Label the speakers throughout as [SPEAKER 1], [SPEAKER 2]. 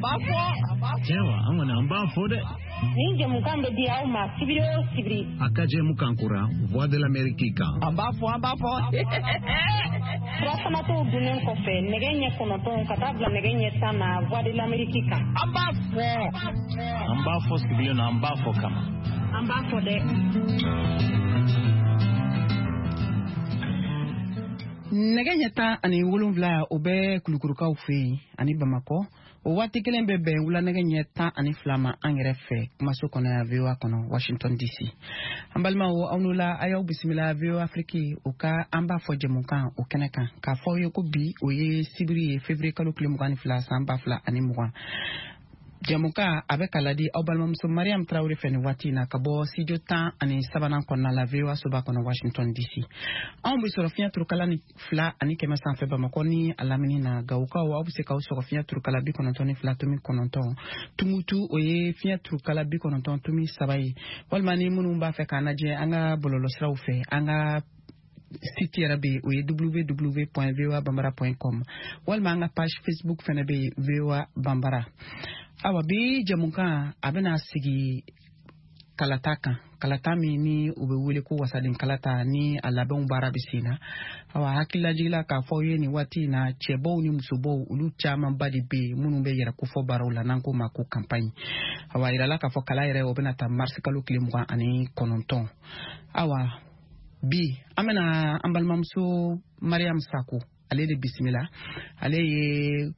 [SPEAKER 1] Cewa an wani an ba fo de.
[SPEAKER 2] Ni jamukan be dia uma sibiri.
[SPEAKER 1] Akaje mukankura Voix de l'Amérique kan.
[SPEAKER 3] An ba fo.
[SPEAKER 2] Rasana to dunen ko fe negenye kono ton kata bla negenye sana Voix de l'Amérique kan.
[SPEAKER 3] An ba fo sibiri na an ba fo kama.
[SPEAKER 2] An ba fo de.
[SPEAKER 4] Negenye ta ani wolonvla obe kulukurukaw fe ani Bamako. O wati kelen be be wula negenye ta ani flama angere fe maso kono ya VOA kono Washington DC. Ambalma o aunula ayo bisimila VOA Afrique o ka amba fo jemukan o keneka ka fo yoko bi o ye sibiri février kalo klemugani fla samba fla ani mugan. Jamuka avec Aladi Obalmam so Mariam Traoré feni wati na kabo studio tan ani sabana konna la VOA soba kono Washington DC. On bi sorofia turkala ni fla ani kema san fe Bamako ni alamini na gauka wa obse ka sorofia turkala bi kono toni fla tumi kono ton tumutu oye fia turkala bi kono ton tumi sabai walmani munu mba fe kanaje anga bololo sraw fe anga site yarabe oye www.voabambara.com walma anga page Facebook fene be VOA Bambara. Awa bi jamuka abena sigi kalata mi ni ube wele ko wasadin kalata ni alaben bara bisina awa hakila jila ka foye ni wati na chebo ni musubo ulu chama badi be munu be yara ko fo barola nanko mako campagne awa irala ka fo kala yare obena ta marsikalo kilimwa ani kononton awa bi amena ambalmamso Mariam Sako ale de bismillah ale ye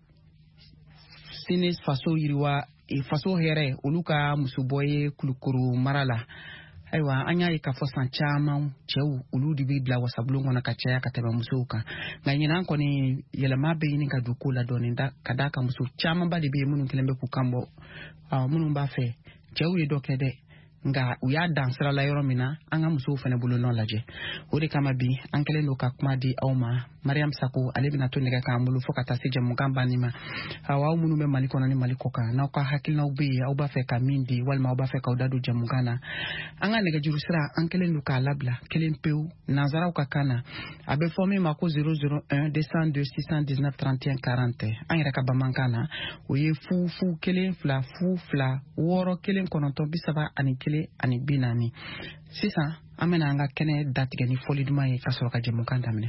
[SPEAKER 4] Sines faso yiriwa faso here oluka musuboye kulukuru marala aiwa anya ikafo sanchama cheu uludi bibla wasabulungo na kachaya kateba musuka nganyina nko ni yelama be ni kadukula doni kadaka musu chama badi be munu kilembe kukambo munu mbafe cheu yedokede nga uya dansera la yoromina anga musu fene bulu non laje ode kama bi ankele no kakuma di awma Mariam Sako alebina to nega ka mbulu fokata se jamu gamba nima awa munu be maliko na ni maliko ka na ka hakil na ubi au ba fe ka mindi walma au ba fe ka udadu jamu gana anga nega jurusira ankele no ka labla kelen peu nazara ukakana abe formé mako 001 202 619 31 40 anga ka bamankana oye fu kelen fla woro kelen kononto bisaba ani ani binani sisa amena anga kene datige ni foli duma ye kasoro ka jemu kandamne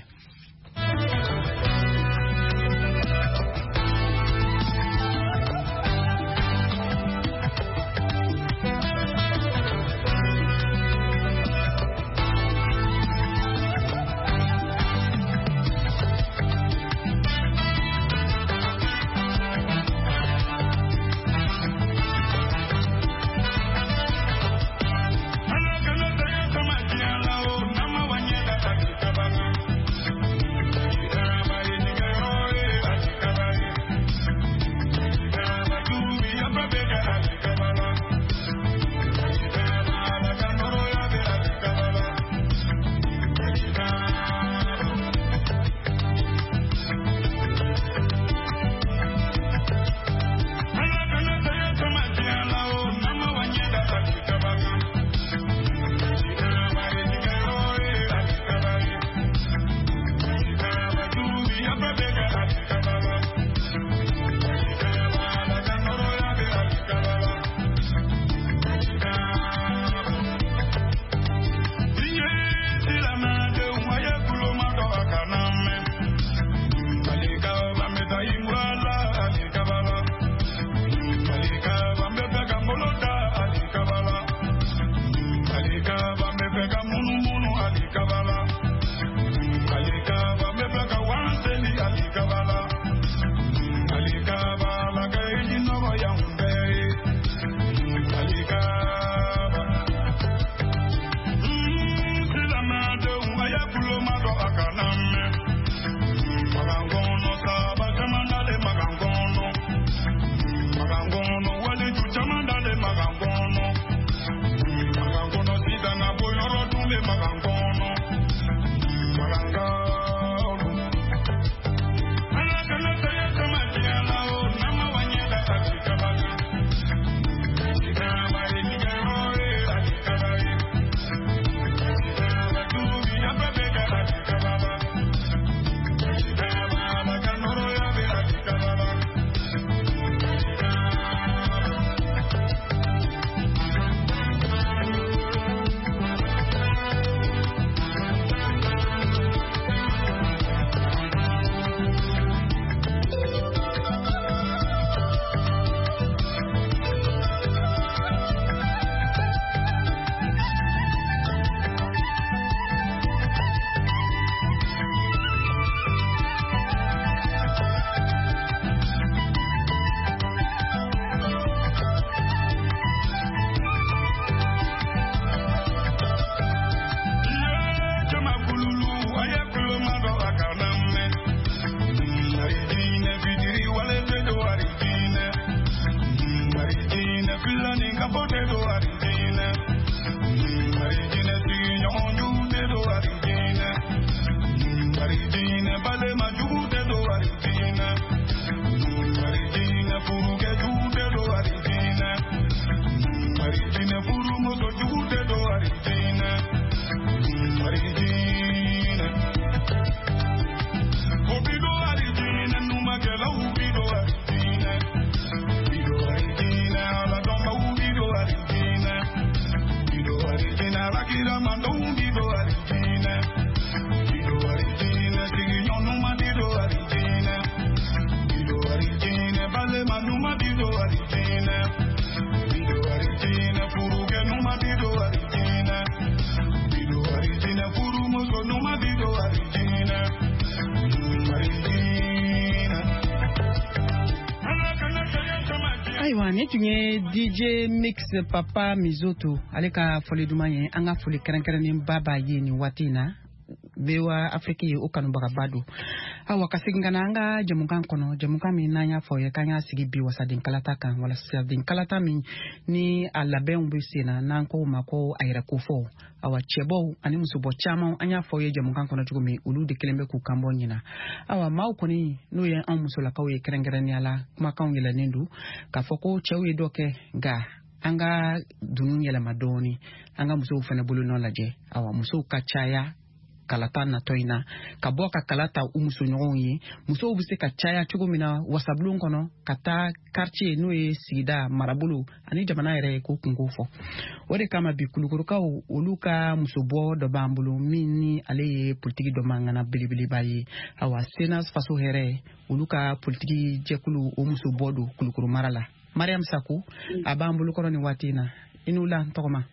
[SPEAKER 4] DJ Mix Papa Mizoto aleka foli dumaye anga foli keren baba yini watina bewa Afrika ye okanu bagabado awa kasingana anga jamukan kono jamukan mi nanya foye kanya sigi bi wasadin kalata kan wala sadin kalata mi ni alaben busina nanko mako ayira kufo awa chebo ani musubo chama anya foye jamukan kono tugumi ulu de kelembe ku kambo nyina awa mau koni no ye an musula kawe keren yala kuma kan yela nindu ka foko chewe doke ga anga dunun yela madoni anga musu fana bulu no laje awa musu kachaya kalata na toina kaboka kalata umuso nyonyi muso ubuse kachaya chugumina wasablun kono kata quartier noe sida marabulu ani jamana ere ko kungufo ode kama bikulukuruka uluka musobo do bambulu mini ale politiki do mangana bilibili bayi awa senas faso here uluka politiki jekulu umusobo do kulukuru marala Mariam Saku abambulu kono ni watina inula ntokoma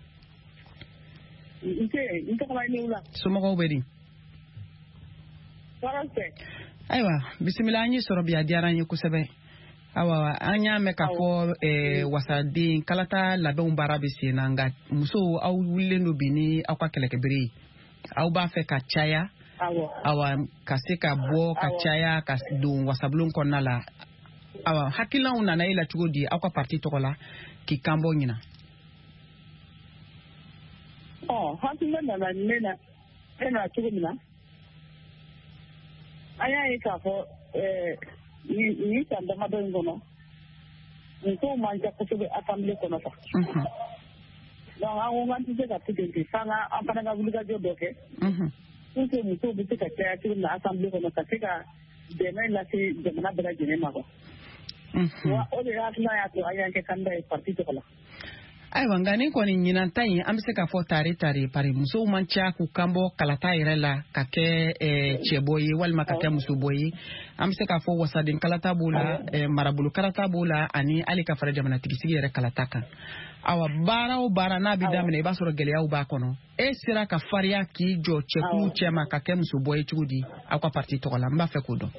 [SPEAKER 5] Inte kama ni ula.
[SPEAKER 4] Somo bedi.
[SPEAKER 5] Warante.
[SPEAKER 4] Aiwa, bismillah anyi soro biya diaranye kusebe. Awa anya mekafo wasadin kalata labon barabisi nanga muso au wulendo bini akwa kelekebiri. Au ba fe kachaya. Awa kaseka bo kachaya kasdun wasablon konala. Awa hakila una na ila chugodi akwa parti tokola kikambo nyina.
[SPEAKER 5] Hakuna na nena ena chugumina aya ikafo ni tanda madongo no nko manja kusube akamle kono fa donc awu manti se ka tidenti sanga ampana ga buluga jodoke nko muso bi se ka taya chugumina akamle kono ka sika deme la si jamana bela jene mako wa ode hatna ya to aya ke kanda e parti to kala
[SPEAKER 4] aiwa ngani ko ni nyina tai amse ka fo tare pare muso mancha ku kambo kalata irela ka ke cheboyi wal makate muso boyi amse ka fo wasadin kalata bula marabulu kalata bula ani ali ka fara jamana tigisigi ere kalata kan awa bara na bidamne ba soro gele ya uba kono e sira ka faria ki jo cheku chema ka ke muso boyi chudi akwa parti to kala mba fe kudo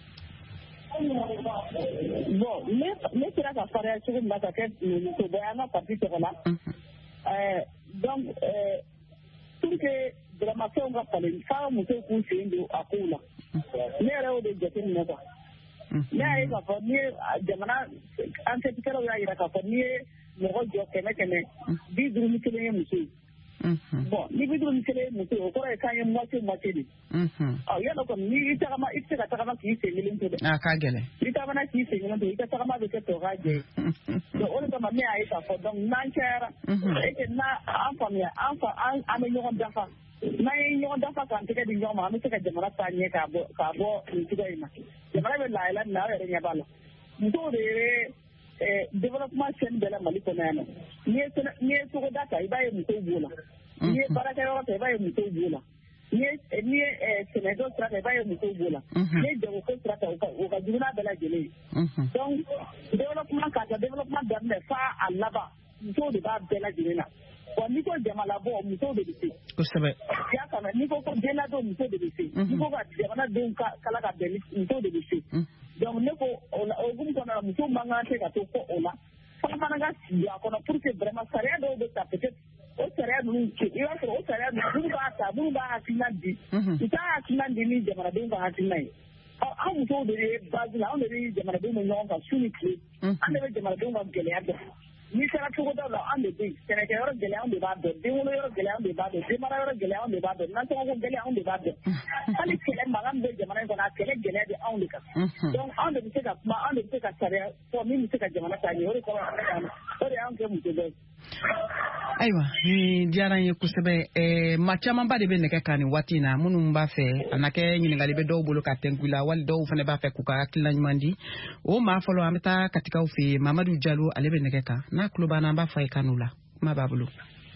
[SPEAKER 5] bon mais sera ka fara ci ko mbata ke to bayana parti to la donc pour que dramatique on va parler fa mu ko ku sindu akula ne rawo de jetin ne ba ne ay ka fa ni jamana an te tikero ya ira ka fa ni mo go jo kene bi duru mi kele musu bon ni bi duru mi kele musu ko re kan mo te di ya no ko ni ita kama ki se milin to
[SPEAKER 4] ka gele
[SPEAKER 5] ita bana ki se milin to ita kama be ke to gaje so on kama me ay ka fa donc nan chera e na an ame nyon dafa na nyon dafa kan te ke di nyon ma me te ka jamana ta nye ka bo ni tiga ina jamana be la ila na re nya bala ndo de development sen de la mali ko nana ni so ko data ibaye mu to bola ni baraka yo ta ibaye mu to bola ni Senegal strata ibaye mu to bola ni jago ko strata o ka juna bela jele donc development darne fa alaba to de ba bela jele na ko ni ko jamala bo mu to de bisi
[SPEAKER 4] ko sabe
[SPEAKER 5] ya kana ni ko jela do mu to de bisi ni ko ga jamana do kala ga beli mu to de bisi donc ne ko o gum ko na mu to manga te ka to ko ola fa mana ga ya ko na pour que vraiment sarea do de ta peut-être o sarea nu ki ira ko o sarea nu ba hatinandi ita hatinandi ni jamana do ba hatinai au mu to de bazila on de jamana do no ka suni kle an de jamana do ba gele ya ni sera cogo dɔ la an de bɛ yen sɛnɛkɛyɔrɔ gɛlɛya de b'a dɔn den wolo yɔrɔ gɛlɛya de b'a dɔn denmara yɔrɔ gɛlɛya de b'a dɔn nasɔngɔko gɛlɛya de b'a dɔn hali kɛlɛ mankan bɛ jamana in kɔnɔ a kɛlɛ gɛlɛya de anw de kan donc anw de bɛ se ka kuma anw de bɛ se ka sariya fɔ min bɛ se ka jamana taa ɲɛ o de kɔrɔ o de y'anw kɛ muso dɔ ye.
[SPEAKER 4] Ayiwa ni diyara n ye kosɛbɛ maa camanba de bɛ nɛgɛ kan nin waati in na minnu b'a fɛ a na kɛ ɲininkali bɛ dɔw bolo ka tɛnku la wali dɔw fana b'a fɛ k'u ka hakilina ɲuman di o maa fɔlɔ an bɛ taa katikaw fɛ yen Mamadu Jalo ale bɛ nɛgɛ kan n'a tulo b'an na an b'a fɔ a ye kan'u la kuma b'a bolo.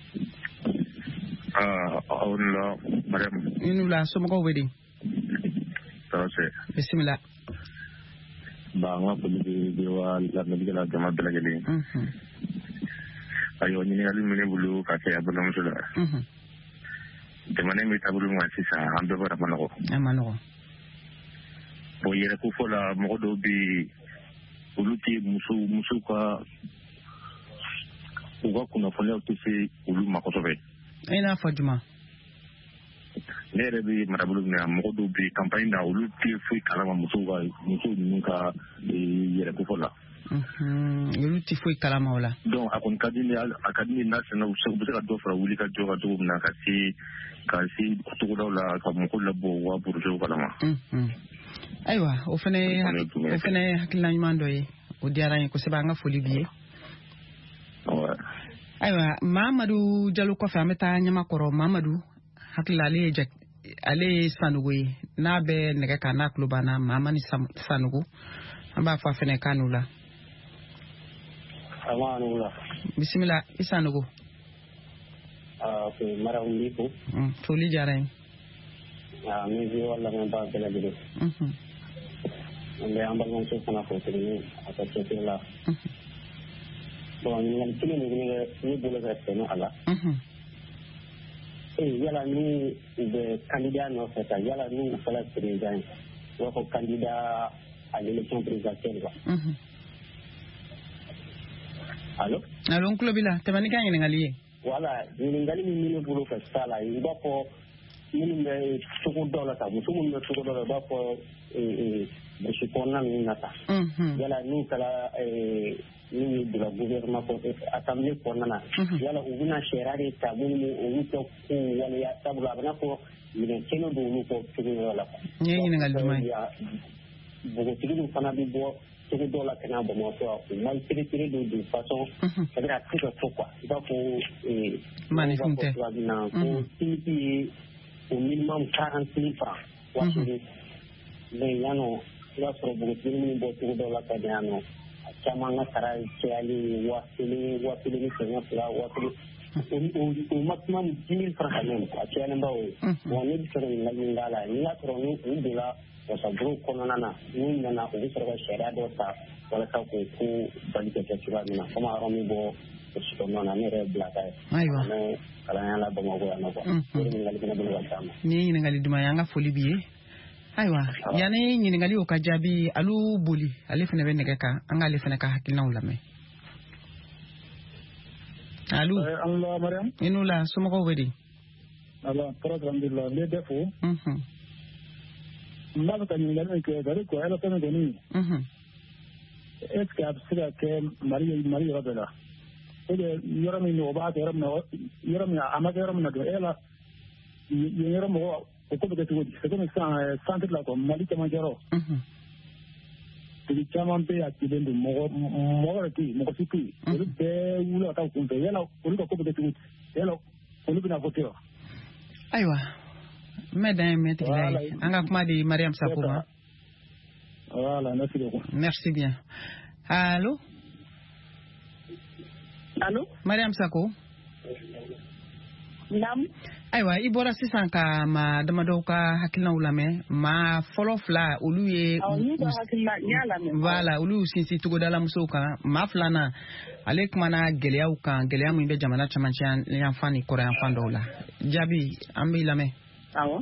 [SPEAKER 6] aw ni la Mariam.
[SPEAKER 4] I n'u la somɔgɔw bɛ di.
[SPEAKER 6] Tɔɔrɔ
[SPEAKER 4] bisimila.
[SPEAKER 6] Ba an ka foli bɛ wa lamɛnnikɛla jama bɛɛ lajɛlen. Ayiwa ɲininkali min ne bolo ka kɛ a balimamuso la. Jamana in bɛ taabolo min kan sisan an bɛɛ bara ma nɔgɔ.
[SPEAKER 4] A ma nɔgɔ.
[SPEAKER 6] Bon yɛrɛko fɔ la mɔgɔ dɔw bɛ yen olu tɛ musow ka u ka kunnafoniyaw tɛ se olu ma kosɛbɛ.
[SPEAKER 4] I n'a fɔ juma.
[SPEAKER 6] Ne yɛrɛ bɛ marabolo min na mɔgɔ dɔw bɛ yen campagne na olu tɛ foyi kalama musow ninnu ka yɛrɛko fɔ la.
[SPEAKER 4] Olu tɛ foyi kalama o la.
[SPEAKER 6] Donc a kɔni ka di ne n'a sɛnɛ u bɛ se ka dɔ fara wuli ka jɔ ka cogo min na ka se togodaw la ka mɔgɔw labɔ u ka burusew kalama.
[SPEAKER 4] Ayiwa o fana ye hakilina ɲuman dɔ ye o diyara n ye kosɛbɛ an ka foli b'i ye. Ayiwa Mamadu Jalo kɔfɛ an bɛ taa Ɲamakɔrɔ Mamadu hakili ale ye Sanogo ye n'a bɛ nɛgɛ kan n'a tulo banna Mamani Sanogo an b'a fɔ a fana kan'u la. Bisimila i Sanogo.
[SPEAKER 7] Maraw n b'i fo.
[SPEAKER 4] Foli diyara n ye.
[SPEAKER 7] Min bɛ wala min b'a bɛɛ lajɛlen. An bɛ an balimamuso fana fo tuguni a ka cɛsiri la. Bon ɲininkali kelen de bɛ ne bolo ka tɛmɛ a la. Yala ni u bɛ candidat nɔfɛ ta yala ni u fɔra président ye u b'a fɔ candidat à l'élection présidentielle quoi. Allo
[SPEAKER 4] n tulo b'i la tɛmɛ ni ka ɲininkali ye.
[SPEAKER 7] Voilà ɲininkali min bɛ ne bolo ka s'a la i b'a fɔ minnu bɛ cogo dɔw la ta muso minnu bɛ cogo dɔw la i b'a fɔ burusi kɔnɔna ninnu na ta. Yala n'u kɛra n'u ye bila gouvernement assemblée kɔnɔna na yala u bɛna sariya de ta minnu olu tɛ ko waleya sabula a bɛ n'a fɔ minɛn kelen don olu kɔ cogo yɔrɔ la.
[SPEAKER 4] N ye ɲininkali duman ye.
[SPEAKER 7] Npogotigiw fana bɛ bɔ cogo dɔw la ka na Bamakɔ u ma perepere don de façon c'est-à-dire a tɛ ka fɔ quoi i b'a fɔ
[SPEAKER 4] manifin tɛ
[SPEAKER 7] ko tiniti ye au minimum 40,000 francs waati mais yanɔ i b'a sɔrɔ npogotigi minnu bɔ cogo dɔw la ka di yan nɔ a caman ka sara cayali 1,000 1,500 o maximum 10,000 francs quand même a cayalenba o ye bon ne bɛ fɛ ka ɲininkali min k'a la n'i y'a sɔrɔ ni u donna wasabugu kɔnɔna na n'u nana u bɛ sɔrɔ ka sariya dɔ ta walasa k'o ko bali ka kɛ cogoya min na komi a yɔrɔ min bɔ kɔnɔna na ne yɛrɛ ye bilaka ye an bɛ kalandenya la Bamakɔ yan nɔ quoi o de ɲininkali fana bolo ka s'a ma.
[SPEAKER 4] Ni ye ɲininkali duman ye an ka foli b'i ye. Ayiwa yanni ɲininkali o ka jaabi alu boli ale fana bɛ nɛgɛ kan an k'ale fana ka hakilinaw lamɛn. Alu i n'u la somɔgɔw bɛ di.
[SPEAKER 8] Alhamdulillah ne bɛ fo. N b'a fɛ ka ɲininkali min kɛ c'est-à-dire que élection kɔni est-ce que a bɛ se ka kɛ Mali yɔrɔ bɛɛ la ou bien yɔrɔ min o b'a kɛ yɔrɔ min a ma kɛ yɔrɔ min na dɔrɔn e la yen yɔrɔ mɔgɔ o ko bɛ kɛ cogo di c'est comme sisan centre la quoi Mali cɛmancɛ yɔrɔ dugu caman bɛ yen a cilen don mɔgɔ yɛrɛ tɛ yen mɔgɔ si tɛ yen olu bɛɛ wuli ka taa u kun fɛ yala olu ka ko bɛ kɛ cogo di yala olu bɛna voter wa.
[SPEAKER 4] Ayiwa n bɛ dan ye mɛtiri la ye an ka kuma di Mariam Sako ma.
[SPEAKER 8] Voilà, merci beaucoup.
[SPEAKER 4] Merci bien. Allô?
[SPEAKER 5] Allô?
[SPEAKER 4] Mariam Sako?
[SPEAKER 5] Naam.
[SPEAKER 4] Ayiwa i bɔra sisan ka maa damadɔw ka hakilinaw lamɛn maa fɔlɔ fila olu ye voilà olu y'u sinsin togodala musow kan maa filanan ale kumana gɛlɛyaw kan gɛlɛya min bɛ jamana cɛmancɛ yanfan ni kɔrɔ yanfan dɔw la jaabi an b'i lamɛn.
[SPEAKER 5] Awɔ.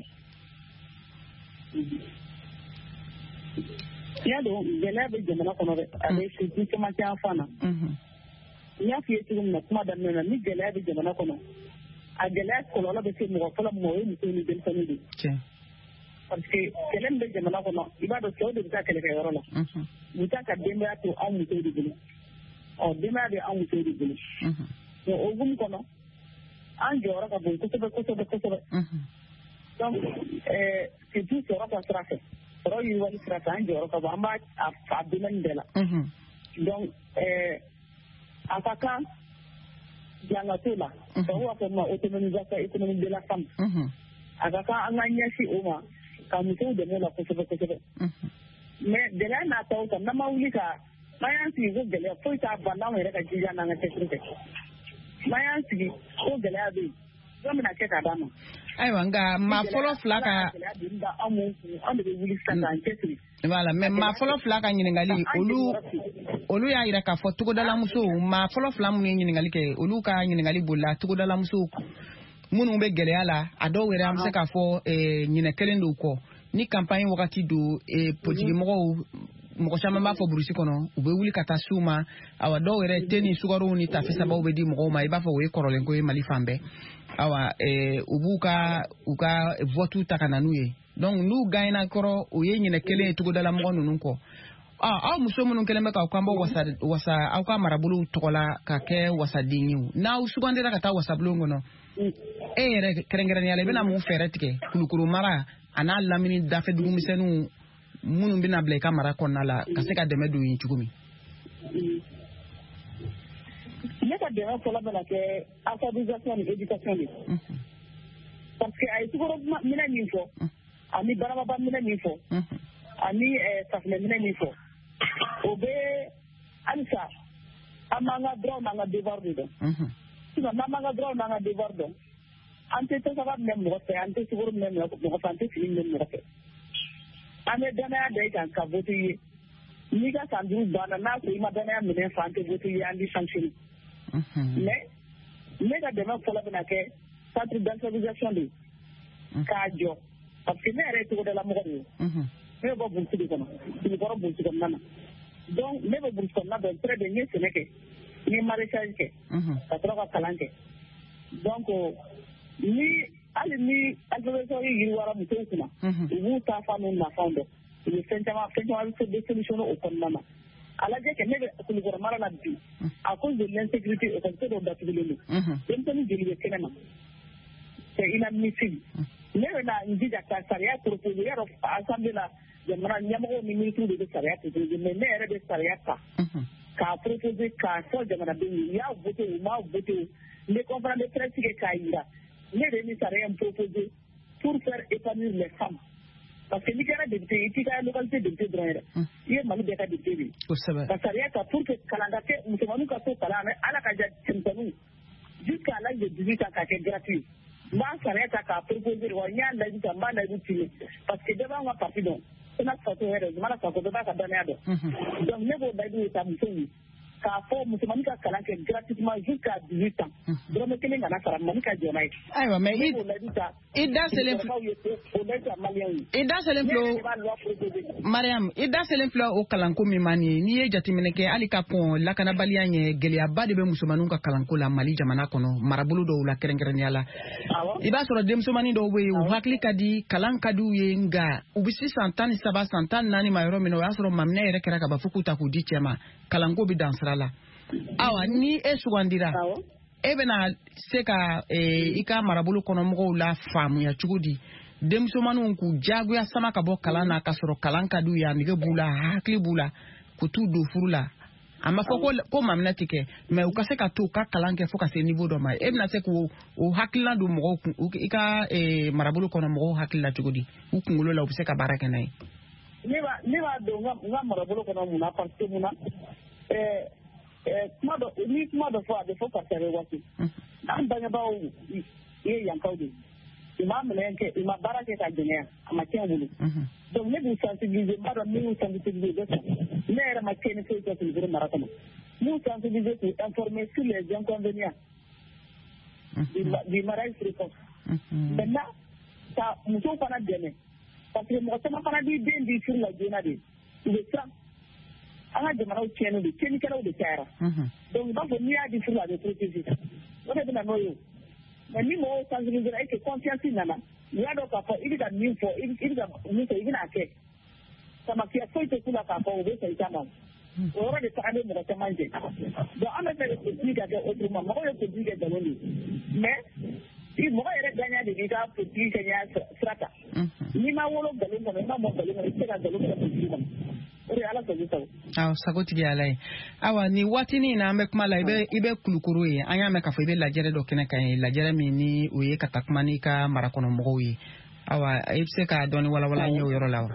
[SPEAKER 5] Tiɲɛ don gɛlɛya bɛ jamana kɔnɔ dɛ a bɛ sinsin cɛmancɛ yanfan na. N y'a f'i ye cogo min na kuma daminɛ na ni gɛlɛya bɛ jamana kɔnɔ a gɛlɛya kɔlɔlɔ bɛ se mɔgɔ fɔlɔ ma o ye muso ni denmisɛnnin de ye. Parce que kɛlɛ min bɛ jamana kɔnɔ i b'a dɔn cɛw de bɛ taa kɛlɛkɛyɔrɔ la u bɛ taa ka denbaya to anw musow de bolo denbaya bɛ an musow de bolo o hukumu kɔnɔ an jɔyɔrɔ ka bon kosɛbɛ donc surtout sɔrɔ ka sira fɛ sɔrɔ yiriwali sira fɛ an jɔyɔrɔ ka bon an b'a a domaine bɛɛ la donc a ka kan janga t'o la tubabuw b'a fɔ ma autonomisation économique de la femme a ka kan an ka ɲɛsin o ma ka musow dɛmɛ o la kosɛbɛ mais gɛlɛya n'a taw kan n'an ma wuli ka n'an y'an sigi ko gɛlɛya foyi t'a ban n'anw yɛrɛ ka jija n'an ka cɛsiri tɛ n'an y'an sigi ko gɛlɛya bɛ yen jɔn bɛna kɛ k'a d'a ma.
[SPEAKER 4] ayiwa nka maa fɔlɔ fila ka
[SPEAKER 5] an de bɛ wuli sisan k'an cɛsiri.
[SPEAKER 4] voilà mais maa fɔlɔ fila ka ɲininkali olu y'a yira k'a fɔ togodalamusow maa fɔlɔ fila minnu ye ɲininkali kɛ olu ka ɲininkali bolila togodalamusow minnu bɛ gɛlɛya la a dɔw yɛrɛ an bɛ se k'a fɔ ɲinɛ kelen dɔw kɔ ni campagne wagati don politiki mɔgɔ caman b'a fɔ burusi kɔnɔ u bɛ wuli ka taa s'u ma awa dɔw yɛrɛ te ni sugarow ni tafisabaw bɛ di mɔgɔw ma i b'a fɔ o ye kɔrɔlen ko ye Mali fan bɛɛ awa u b'u ka vote ta ka na n'u ye donc n'u gagnera kɔrɔ o ye ɲinɛ kelen ye togodala mɔgɔ ninnu kɔ aw muso minnu kɛlen bɛ k'aw kan bɔ wasa aw ka marabolo tɔgɔ la ka kɛ wasaden ye n'aw sugandira ka taa wasabulon kɔnɔ e yɛrɛ kɛrɛnkɛrɛnnenya la i bɛna mun fɛɛrɛ tigɛ kulukuru mara a n'a lamini dafɛ dugumisɛnninw minnu bɛna bila i ka mara kɔnɔna la ka se ka dɛmɛ don yen cogo min.
[SPEAKER 5] ne ka dɛmɛ fɔlɔ bɛna kɛ alphabétisation ni éducation de parce que a ye sukaro minɛ min fɔ ani barababa minɛ min fɔ ani safunɛ minɛ min fɔ o bɛ halisa an b'an ka droit n'an ka devoir de dɔn sinon n'an b'an ka droit n'an ka devoir dɔn an tɛ tasaba minɛ mɔgɔ fɛ an tɛ sukaro minɛ mɔgɔ fɛ an tɛ fini minɛ mɔgɔ fɛ an bɛ danaya da i kan ka vote ye n'i ka san 5 banna n'a sɔrɔ i ma danaya minɛ fa an tɛ vote ye an bɛ sanctionner mais ne ka dɛmɛ fɔlɔ bɛna kɛ centre d'alphabétisation de k'a jɔ parce que ne yɛrɛ ye togodalamɔgɔ de ye ne bɛ bɔ burusi de kɔnɔ Kulukɔrɔ burusi kɔnɔna na donc ne bɛ burusi kɔnɔna dɔn très bien n ye sɛnɛ kɛ n ye maraîchage kɛ ka sɔrɔ ka kalan kɛ donc hali ni alphabétisation yiriwara musow kunna u b'u ta fa n'u nafan dɔn u bɛ fɛn caman bɛ solutionner o kɔnɔna na a lajɛ kɛ ne bɛ Kulukɔrɔ mara la bi à cause de l'insécurité école dɔw datugulen don denmisɛnnin joli bɛ kɛnɛ ma c'est inadmissible ne bɛ na n jija ka sariya proposé yarɔ assemblée la jamana ɲɛmɔgɔw ni ministres de bɛ sariya proposé mais ne yɛrɛ bɛ sariya ta k'a proposé k'a fɔ jamanadenw ye u y'a voté u m'a voté n bɛ conférence de presse kɛ k'a yira ne de ye nin sariya in proposé pour faire épanouir les femmes parce que n'i kɛra député i t'i ka localité député dɔrɔn yɛrɛ i ye Mali bɛɛ ka député de ye ka sariya ta pour que kalan ka kɛ musomaninw ka to kalan na ala ka ja cɛmisɛnninw jusqu'à l'âge de 18 ans k'a kɛ gratuit n b'a sariya ta k'a proposé wa n y'a layidu ta n b'a layidu tirer parce que bɛɛ b'an ka parti dɔn Sena Fatou yɛrɛ Zumana Fatou bɛɛ b'a ka danaya dɔn donc ne b'o layidu de ta musow ye k'a fɔ musomanin ka kalan kɛ gratuitement jusqu'à 18 ans dɔrɔmɛ kelen kana fara Mali ka jɔna ye
[SPEAKER 4] ayiwa mais i da selen Mariam i da selen filɛ o kalanko min man ye n'i ye jateminɛ kɛ hali ka kɔn lakanabaliya ɲɛ gɛlɛyaba de bɛ musomaninw ka kalanko la Mali jamana kɔnɔ marabolo dɔw la kɛrɛnkɛrɛnnenya la i b'a sɔrɔ denmusomanin dɔw bɛ yen u hakili ka di kalan ka di u ye nka u bɛ se san 13 san 14 ma yɔrɔ min na o y'a sɔrɔ maminɛ yɛrɛ kɛra ka ban fo k'u ta k'u di cɛ ma kalanko bɛ dan sira la awa ni e sugandira e bɛna se ka i ka marabolo kɔnɔ mɔgɔw la faamuya cogo di denmusomaninw k'u jagoya sama ka bɔ kalan na ka sɔrɔ kalan ka d'u ye a nege b'u la hakili b'u la k'u t'u don furu la a ma fɔ ko maminɛ tɛ kɛ mais u ka se ka to u ka kalan kɛ fo ka se niveau dɔ ma e bɛna se k'o hakilina don mɔgɔw kun i ka marabolo kɔnɔ mɔgɔw hakili la cogo di u kunkolo la u bɛ se ka baara kɛ n'a ye.
[SPEAKER 5] ne b'a don n ka marabolo kɔnɔ mun na parce que mun na ni kuma dɔ fɔ a bɛ fɔ karisa bɛ waati an bangebaaw ye yankaw de i ma minɛ kɛ i ma baara kɛ ka jɛnɛya a ma tiɲɛ bolo donc ne b'u sensibiliser n b'a dɔn min y'u sensibiliser bɛ sɔn ne yɛrɛ ma kɛ ni foyi kɛ Kulukɔrɔ mara kɔnɔ m'u sensibiliser k'u informer sur les inconvénients du mariage précoce maintenant ka musow fana dɛmɛ parce que mɔgɔ caman fana b'i den di furu la joona de u bɛ siran an ka jamanaw tiɲɛnen don tiɲɛnikɛlaw de cayara donc i b'a fɔ n'i y'a di furu la a bɛ protéger o de bɛ na n'o ye mais ni mɔgɔw sensibiliser et que confiance nana u y'a dɔn k'a fɔ i bɛ ka min fɔ i bɛ ka min fɔ i bɛna kɛ samakiyɛ foyi tɛ k'u la k'a fɔ u bɛ sɔn i ta ma o yɔrɔ de tagalen mɔgɔ caman jɛ donc an bɛ fɛ de politique ka kɛ autrement mɔgɔw ye politique kɛ nkalon de mais mɔgɔ yɛrɛ daɲa de b'i ka politique kɛ ɲɛ sira ta n'i ma wolo nkalon kɔnɔ i ma mɔ nkalon kɔnɔ i tɛ se ka nkalon kɛ politique kɔnɔ o de ye ala sago sago.
[SPEAKER 4] Awɔ sagotigi ala ye awa ni waatinin na an bɛ kuma la i bɛ kulukoro ye an y'a mɛn k'a fɔ i bɛ lajɛrɛ dɔ kɛnɛ kan ye lajɛrɛ min ni o ye ka taa kuma n'i ka marakɔnɔ mɔgɔw ye awa i bɛ se k'a dɔɔni walawala an ye o yɔrɔ la wa.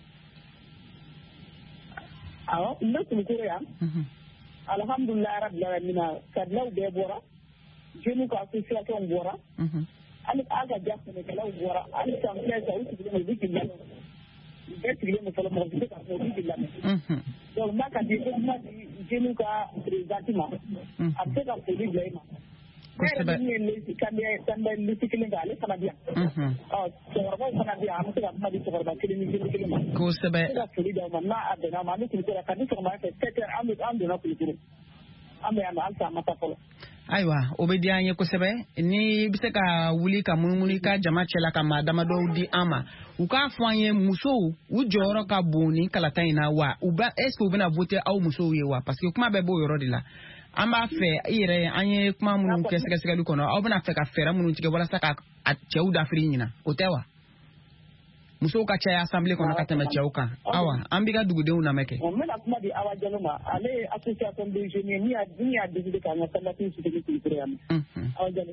[SPEAKER 5] Awɔ n bɛ kulukoro yan alhamdulilayi rabil alamina kadilaw bɛɛ bɔra jeunes ka association bɔra hali an ka ja sɛnɛkɛlaw bɔra hali san filɛ sa u sigilen don u bɛ k'i lamɛn bɛɛ sigilen don fɔlɔ mɔgɔ si tɛ k'a fɔ u bɛ k'i lamɛn donc n'a ka di ko kuma di jeunes ka présidente ma a bɛ se ka foli bila i ma ne yɛrɛ min ye kanbɛ lisi kelen kan ale fana bɛ yan cɛkɔrɔbaw fana bɛ yan an bɛ se ka kuma di cɛkɔrɔba kelen ni jeunes kelen ma
[SPEAKER 4] kosɛbɛ
[SPEAKER 5] se ka foli d'aw ma n'a a bɛnna ma an bɛ kulukoro ka di sɔgɔmada fɛ 7 heures an donna kulukoro an bɛ yan nɔ halisa an ma taa fɔlɔ.
[SPEAKER 4] Ayiwa o bɛ di an ye kosɛbɛ ni bɛ se ka wuli ka munumunu i ka jama cɛla ka maa damadɔw di an ma u k'a fɔ an ye musow u jɔyɔrɔ ka bon ni kalata in na wa est ce que u bɛna voter aw musow ye wa parce que kuma bɛɛ b'o yɔrɔ de la an b'a fɛ i yɛrɛ an ye kuma minnu kɛ sɛgɛsɛgɛli kɔnɔ aw bɛna fɛ ka fɛɛrɛ minnu tigɛ walasa ka cɛw dafiri ɲina o tɛ wa musow ka caya assemblée kɔnɔ ka tɛmɛ cɛw kan awa an b'i ka dugudenw lamɛn kɛ.
[SPEAKER 5] n bɛna kuma di Awa Jalo ma ale ye association des jeunes ye min y'a décidé k'an ka candidature soutenir kulukoro yan nɔ. Awa Jalo.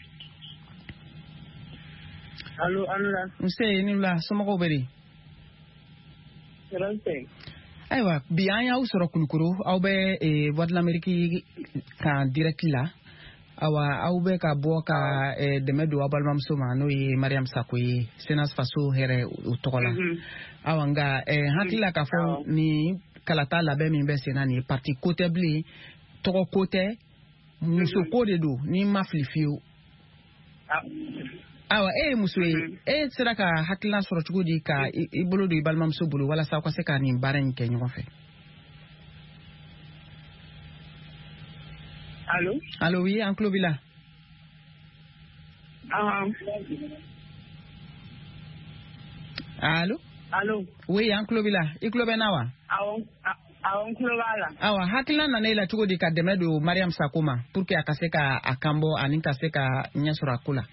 [SPEAKER 5] allo Anula.
[SPEAKER 4] nse ni wula somɔgɔw bɛ di. ayiwa bi an y'aw sɔrɔ kulukoro aw bɛ voix de l'Amérique kan direct la awa aw bɛ ka bɔ ka dɛmɛ don aw balimamuso ma n'o ye Mariam Sako ye Senas Faso hɛrɛ o tɔgɔ la awa nka hakili la k'a fɔ ni kalata labɛn min bɛ sen na nin parti ko tɛ bilen tɔgɔ ko tɛ muso ko de don ni ma fili fiyewu awa e ye muso ye e sera ka hakilina sɔrɔ cogo di ka i bolo don i balimamuso bolo walasa aw ka se ka nin baara in kɛ ɲɔgɔn fɛ.
[SPEAKER 5] Allô?
[SPEAKER 4] Allô, oui, en club là. Allô?
[SPEAKER 5] Allô?
[SPEAKER 4] Oui, en club là. I club na wa?
[SPEAKER 5] Awon club la.
[SPEAKER 4] Awa, hakila na ne la cogo di ka dɛmɛ don Mariam Sako ma pour que a ka se ka a kanbɔ ani ka se ka ɲɛ sɔrɔ a ko la.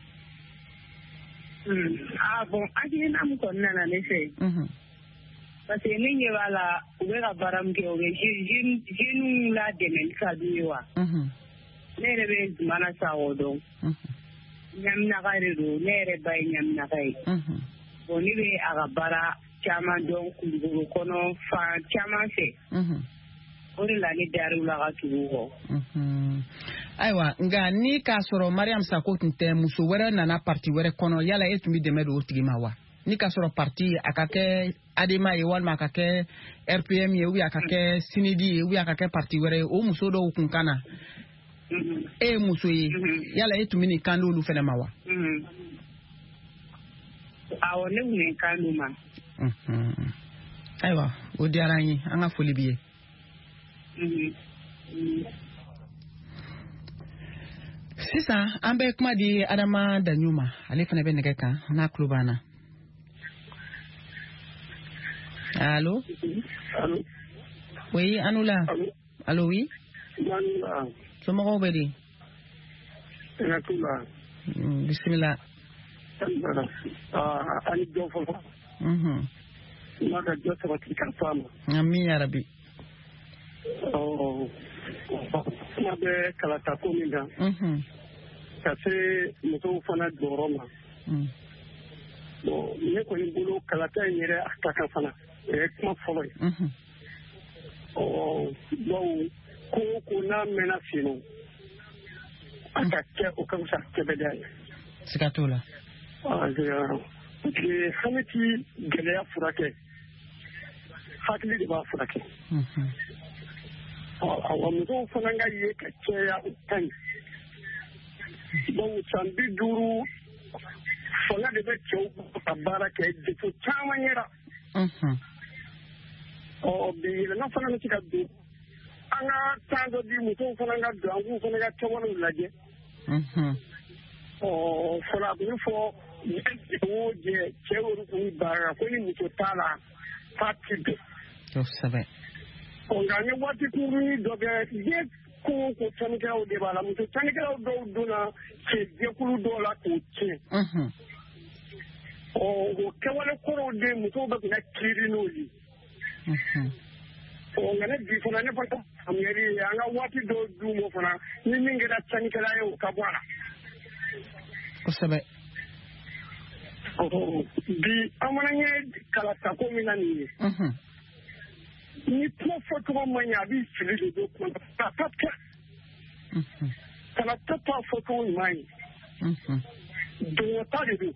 [SPEAKER 5] Bon, hakilina min kɔni nana ne fɛ. Parce que ne ɲɛ b'a la u bɛ ka baara min kɛ o bɛ jeunes la dɛmɛli ka d'u ye wa. Ne yɛrɛ bɛ Zumana Sakɔ dɔn. Ɲaminaka de don ne yɛrɛ ba ye ɲaminaka ye. Bon ne bɛ a ka baara caman dɔn kulukoro kɔnɔ fan caman fɛ. O de la ne dar'u la ka tugu kɔ.
[SPEAKER 4] Ayiwa nka ni k'a sɔrɔ Mariam Sako tun tɛ muso wɛrɛ nana parti wɛrɛ kɔnɔ yala e tun bɛ dɛmɛ don o tigi ma wa? Ni k'a sɔrɔ parti a ka kɛ ADEMA ye walima a ka kɛ RPM ye ou bien a ka kɛ Sinidi ye ou bien a ka kɛ parti wɛrɛ ye o muso dɔw kun kan na e ye muso ye yala e tun bɛ nin kan di olu fana ma wa?
[SPEAKER 5] Awɔ ne tun bɛ nin kan d'u ma.
[SPEAKER 4] Ayiwa o diyara an ye an ka foli b'i ye. Sisan an bɛ kuma di Adama Daɲu ma ale fana bɛ nɛgɛ kan n'a tulo b'an na. Allô?
[SPEAKER 9] Allô?
[SPEAKER 4] Oui, Anula.
[SPEAKER 9] Allô?
[SPEAKER 4] Allô, oui?
[SPEAKER 9] Anula.
[SPEAKER 4] Somɔgɔw bɛ di?
[SPEAKER 9] Natula.
[SPEAKER 4] Bisimila.
[SPEAKER 9] Ani jɔ fɔlɔ. N'a ka jɔ sabati ka f'a ma.
[SPEAKER 4] Amin ya rabi.
[SPEAKER 9] Kuma bɛ kalata ko min kan. Ka se musow fana jɔyɔrɔ ma. Bon ne kɔni bolo kalata in yɛrɛ a ka kan fana. O ye kuma fɔlɔ ye. Bawo ko n'a mɛnna fino a ka kɛ o ka fisa kɛbɛda ye.
[SPEAKER 4] Siga t'o la.
[SPEAKER 9] Hali ti gɛlɛya furakɛ hakili de b'a furakɛ. Wa musow fana ka ye ka cɛya o ka ɲi. Bawo san 50 fanga de bɛ cɛw ka baara kɛ defu caman yɛrɛ. Bi yɛlɛma fana bɛ se ka don an ka temps dɔ di musow fana ka don an k'u fana ka kɛwalew lajɛ. Fɔlɔ a bɛ fɔ o jɛ cɛ olu kun baara ko ni muso t'a la k'a ti bɛn.
[SPEAKER 4] Kosɛbɛ.
[SPEAKER 9] nga ni waati kuruni dɔ bɛ ye ko sannikɛlaw de b'a la muso sannikɛlaw dɔw donna cɛ jɛkulu dɔw la k'o tiɲɛ o kɛwale kɔrɔw de musow bɛ k'u kiiri n'o ye nga ne bi fana ne fana faamuyali ye an ka waati dɔw d'u ma fana ni min kɛra sannikɛla ye o ka bɔ a la
[SPEAKER 4] kosɛbɛ
[SPEAKER 9] bi an mana ye kalatako min na nin ye ni kuma fɔcogo man ɲɛ a b'i fili de don kuma kalata tɛ kalata t'a fɔcogo ɲuman ye dɔgɔta de don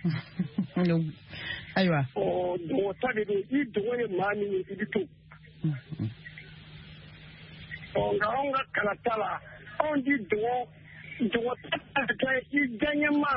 [SPEAKER 4] ayiwa
[SPEAKER 9] dɔgɔta de don i dɔgɔ ye maa min ye i bɛ to nka anw ka kalata la anw di dɔgɔta kɛ i diyaɲɛma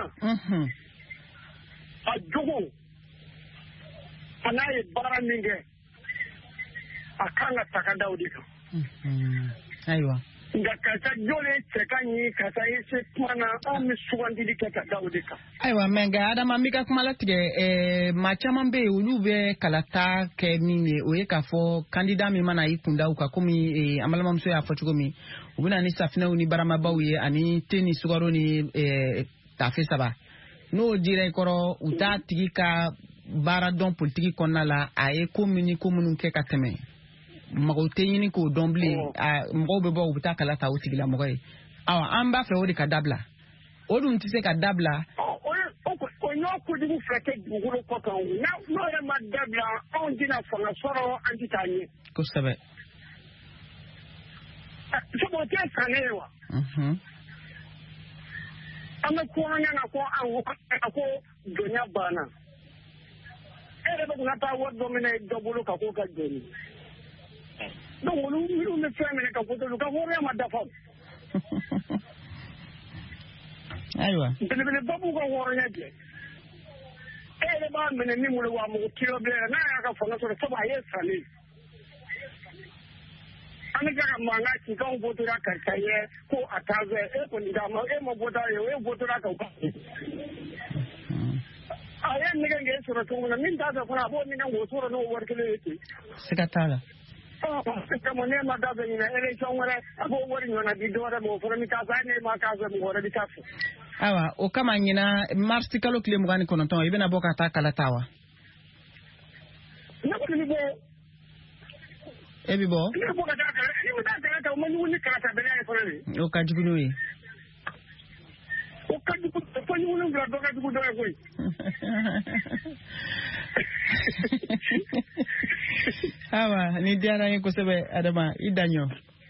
[SPEAKER 9] a jogo a n'a ye baara min kɛ a kan ka taga da o de kan
[SPEAKER 4] ayiwa
[SPEAKER 9] nka karisa jɔlen cɛ ka ɲi karisa ye se kuma na anw bɛ sugandili kɛ ka da o de kan
[SPEAKER 4] ayiwa mɛ nka adama n bɛ ka kuma latigɛ maa caman bɛ yen olu bɛ kalata kɛ min ye o ye k'a fɔ kandida min mana i kunda u kan komi an balimamuso y'a fɔ cogo min u bɛ na ni safinɛw ni baramabaw ye ani te ni sukaro ni tafe saba n'o dira i kɔrɔ u t'a tigi ka baara dɔn politiki kɔnɔna la a ye ko minnu kɛ ka tɛmɛ mɔgɔw tɛ ɲini k'o dɔn bilen mɔgɔw bɛ bɔ u bɛ taa kala ta o tigilamɔgɔ ye an b'a fɛ o de ka dabila o dun tɛ se ka dabila
[SPEAKER 9] o y'o kojugu fɛ kɛ dugukolo kɔ kan n'o yɛrɛ ma dabila anw tɛna fanga sɔrɔ an tɛ taa ɲɛ
[SPEAKER 4] kosɛbɛ
[SPEAKER 9] sabu o tɛ san ne ye wa an bɛ kumakan na ko donya banna e yɛrɛ bɛ ka taa wari dɔ minɛ dɔ bolo ka k'o ka jɔni donc olu minnu bɛ fɛn minɛ ka fɔ ka hɔrɔnya ma dafa
[SPEAKER 4] ayiwa
[SPEAKER 9] belebeleba b'u ka hɔrɔnya jɛ e yɛrɛ b'a minɛ min bolo wa mɔgɔ kilo bilen n'a y'a ka fanga sɔrɔ sabu a ye salen an bɛ ka mankan ci k'anw votora karisa ye ko a t'a fɛ e kɔni d'a ma e ma vota ye e votora ka a ye nɛgɛ k'e sɔrɔ cogo min na min t'a fɛ fana a b'o nɛgɛ k'o sɔrɔ n'o wari kelen ye ten
[SPEAKER 4] siga t'a la
[SPEAKER 9] kama ne ma da fɛ ɲinɛ élection wɛrɛ a b'o wari ɲɔgɔnna di dɔ wɛrɛ ma o fana bɛ taa fɛ hali n'e ma k'a fɛ mɔgɔ wɛrɛ bɛ taa fɛ
[SPEAKER 4] ayiwa o kama ɲina marisi kalo tile 29 i bɛna bɔ ka taa kala ta wa
[SPEAKER 9] ne kɔni bɛ bɔ
[SPEAKER 4] e bɛ bɔ
[SPEAKER 9] ne bɛ bɔ ka taa kala ne bɛ taa kala ta o ma ɲugun ni kalata bɛnɛ ye fana de
[SPEAKER 4] o ka jugu n'o ye
[SPEAKER 9] o ka jugu fo ɲugun bila dɔ ka jugu dɔ ye koyi
[SPEAKER 4] awa ni diyara n ye kosɛbɛ adama i daɲɔ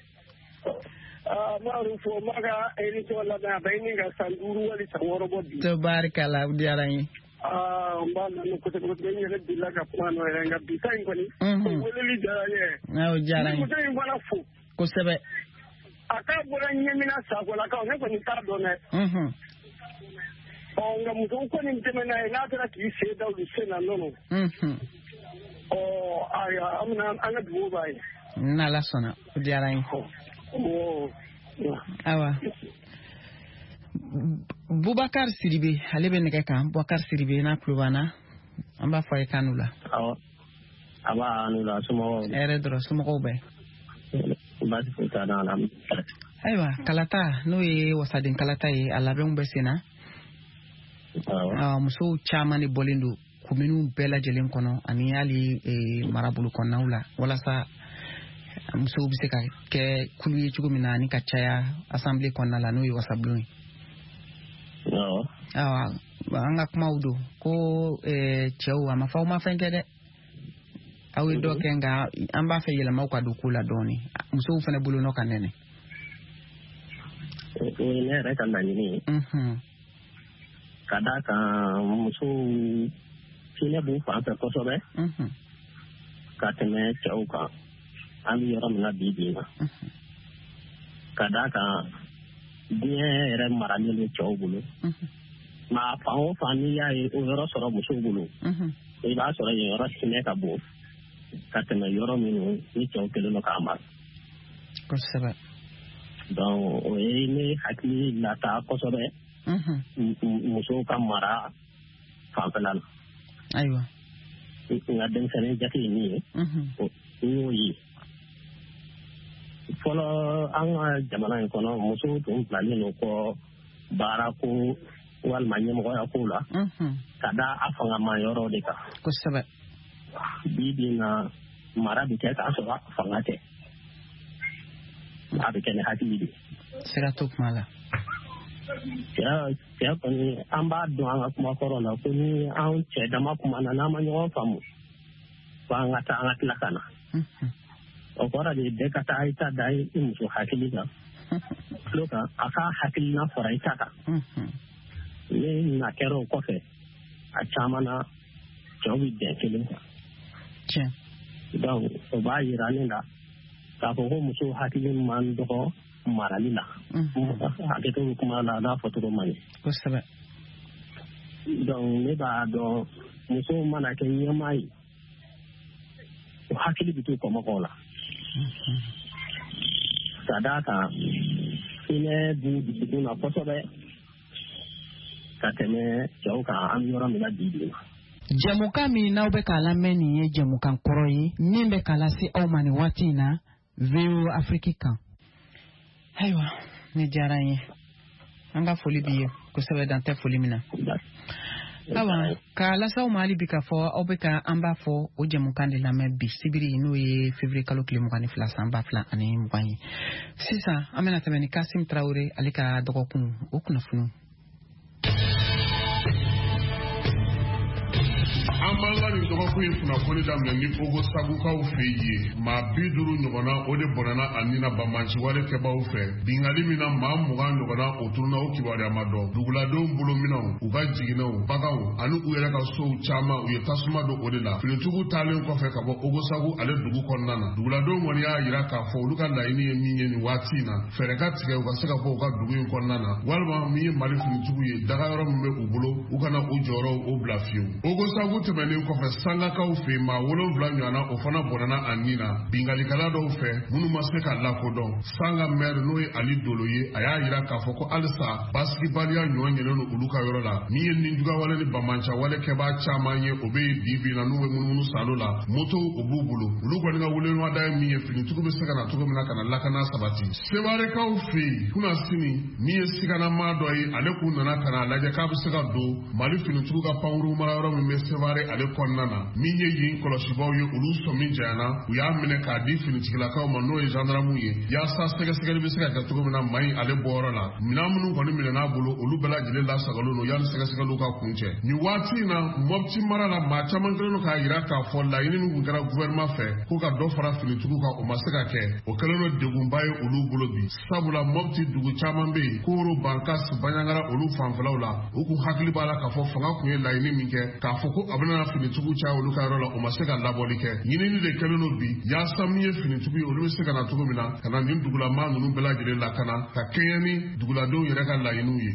[SPEAKER 9] maaru fo maa ka émission labɛn a bɛ ɲini ka san 5 wali san 6 bɔ bi
[SPEAKER 4] tabarikala o diyara n ye
[SPEAKER 9] n b'a lamɛn kosɛbɛ kosɛbɛ n yɛrɛ delila ka kuma nɔ yɛrɛ nka bi ta in kɔni o weleli diyara n ye
[SPEAKER 4] o diyara n ye
[SPEAKER 9] muso in fana fo
[SPEAKER 4] kosɛbɛ
[SPEAKER 9] a k'a bɔra ɲɛmina sakolakaw ne kɔni t'a dɔn dɛ nka musow kɔni tɛmɛna ye n'a kɛra k'i sen da olu sen na nɔnɔ ayiwa an ka dugawu b'a ye
[SPEAKER 4] n'ala sɔnna o diyara n ye awa Bubakar Sidibe ale bɛ nɛgɛ kan Bubakar Sidibe n'a tulo b'an na an b'a fɔ a ye kan la
[SPEAKER 7] awɔ a b'a n'u la somɔgɔw
[SPEAKER 4] hɛrɛ dɔrɔn somɔgɔw bɛɛ
[SPEAKER 7] baasi foyi t'a la
[SPEAKER 4] ayiwa kalata n'o ye wasaden kalata ye a labɛnw bɛ sen na musow caman de bɔlen don kominiw bɛɛ lajɛlen kɔnɔ ani hali marabolo kɔnɔnaw la walasa musow bɛ se ka kɛ kulu ye cogo min na ani ka caya assemblée kɔnɔna la n'o ye wasabulon ye an ka kumaw don ko cɛw a ma fɔ aw ma fɛn kɛ dɛ aw ye dɔ kɛ nka an b'a fɛ yɛlɛmaw ka don ko la dɔɔnin musow fana bolo nɔ ka nɛnɛ
[SPEAKER 7] o ye ne yɛrɛ ka laɲini ye ka d'a kan musow hinɛ b'u fan fɛ kosɛbɛ ka tɛmɛ cɛw kan an bɛ yɔrɔ min na bi na ka d'a kan diɲɛ yɛrɛ maralen bɛ cɛw bolo nka fan o fan n'i y'a ye o yɔrɔ sɔrɔ musow bolo i b'a sɔrɔ yen yɔrɔ hinɛ ka bon ka tɛmɛ yɔrɔ minnu ni cɛw kelen don k'a mara
[SPEAKER 4] kosɛbɛ
[SPEAKER 7] donc o ye ne hakili lata kosɛbɛ musow ka mara fanfɛla la
[SPEAKER 4] ayiwa
[SPEAKER 7] nka denmisɛnnin jate ye min ye n y'o ye fɔlɔ an ka jamana in kɔnɔ musow tun bilalen don kɔ baara ko walima ɲɛmɔgɔya ko la ka da a fangama yɔrɔ de kan
[SPEAKER 4] kosɛbɛ
[SPEAKER 7] bi bi na mara bɛ kɛ k'a sɔrɔ fanga tɛ a bɛ kɛ ni hakili de
[SPEAKER 4] sira to kuma la
[SPEAKER 7] cɛ kɔni an b'a dɔn an ka kuma kɔrɔ la ko ni an cɛ dama kuma na n'an ma ɲɔgɔn faamu ko an ka taa an ka tila ka na o kɔrɔ de bɛɛ ka taa i ta da i muso hakili kan tulo kan a ka hakilina fara i ta kan ni na kɛra o kɔfɛ a caman na cɛw bɛ bɛn kelen kan donc o b'a yira ne la k'a fɔ ko muso hakili man dɔgɔ marali la hakɛto bɛ kuma la n'a fɔcogo man ɲi
[SPEAKER 4] kosɛbɛ
[SPEAKER 7] donc ne b'a dɔn muso mana kɛ ɲɛmaa ye o hakili bɛ to kɔmɔgɔw la ka d'a kan hinɛ b'u dusukun na kosɛbɛ ka tɛmɛ cɛw kan an bɛ yɔrɔ min na bi ma
[SPEAKER 4] jɛmukan min n'aw bɛ k'a lamɛn nin ye jɛmukan kɔrɔ ye min bɛ k'a lase aw ma nin waati in na VOA Afrique kan ayiwa ne diyara n ye an ka foli b'i ye kosɛbɛ dan tɛ foli min na awa k'a lase aw ma hali bi k'a fɔ aw bɛ ka an b'a fɔ o jɛmukan de lamɛn bi sibiri n'o ye février kalo tile 22 san 2020 ye sisan an bɛna tɛmɛ ni Kasim Traoré ale ka dɔgɔkun o kunnafoni
[SPEAKER 10] an b'an ka nin dɔgɔkun in kunnafoni daminɛ ni Ogo Sagukaw fɛ yen maa 50 ɲɔgɔnna o de bɔnɛna a ni na banbanciwale kɛbaaw fɛ bingali min na maa 20 ɲɔgɔnna o tununa o kibaruya ma dɔn duguladenw bolominɛw u ka jiginɛw baganw ani u yɛrɛ ka sow caman u ye tasuma don o de la finitigiw taalen kɔfɛ ka bɔ Ogo Sagu ale dugu kɔnɔna na duguladenw kɔni y'a yira k'a fɔ olu ka laɲini ye min ye nin waati in na fɛɛrɛ ka tigɛ u ka se ka bɔ u ka dugu in kɔnɔna na walima min ye Mali finitigiw ye daga yɔrɔ min bɛ u bolo u kana u jɔyɔrɔ o bila fiyewu Ogo Sagu tɛmɛnen kɔfɛ sangakaw fɛ maa 7 ɲɔgɔnna o fana bɔnɛna a ni na bingalikɛla dɔw fɛ minnu ma se ka lakodɔn sanga maire n'o ye Ali Dolo ye a y'a yira k'a fɔ ko halisa basigibaliya ɲɔgɔn ɲɛnen don olu ka yɔrɔ la min ye ninjugawale ni bamancawale kɛbaa caman ye o bɛ bi na n'u bɛ munumunu salo la motow o b'u bolo olu kɔni ka welenwada ye min ye finitigiw bɛ se ka na cogo min na ka na lakana sabati sewarekaw fɛ yen kuna sini min ye siganama dɔ ye ale kun nana ka na lajɛ k'a bɛ se ka don Mali finitigiw ka pankuru mara yɔrɔ min bɛ Seware ale kɔnɔna na min ye yen kɔlɔsibaw ye olu sɔmi janyana u y'a minɛ k'a di finitigilakaw ma n'o ye gendarmew ye yaasa sɛgɛsɛgɛli bɛ se ka kɛ cogo min na maa in ale bɔyɔrɔ la minɛn minnu kɔni minɛn'a bolo olu bɛɛ lajɛlen lasagalen don yanni sɛgɛsɛgɛliw ka kun cɛ nin waati in na Mopti mara la maa caman kɛlen don k'a yira k'a fɔ laɲini min kun kɛra gouvernement fɛ ko ka dɔ fara finitigiw kan o ma se ka kɛ o kɛlen don degunba ye olu bolo bi sabula Mopti dugu caman bɛ yen Koro Bankas Banɲangara olu fanfɛlaw la u kun hakili b'a la k'a fɔ fanga kun ye laɲini min kɛ k'a fɔ ko a bɛna finitigiw caya olu ka yɔrɔ la o ma se ka labɔli kɛ ɲinini de kɛlen don bi yaasa min ye finitigiw ye olu bɛ se ka na cogo min na ka na nin dugulamaa ninnu bɛɛ lajɛlen lakana ka kɛɲɛ ni duguladenw yɛrɛ ka laɲiniw ye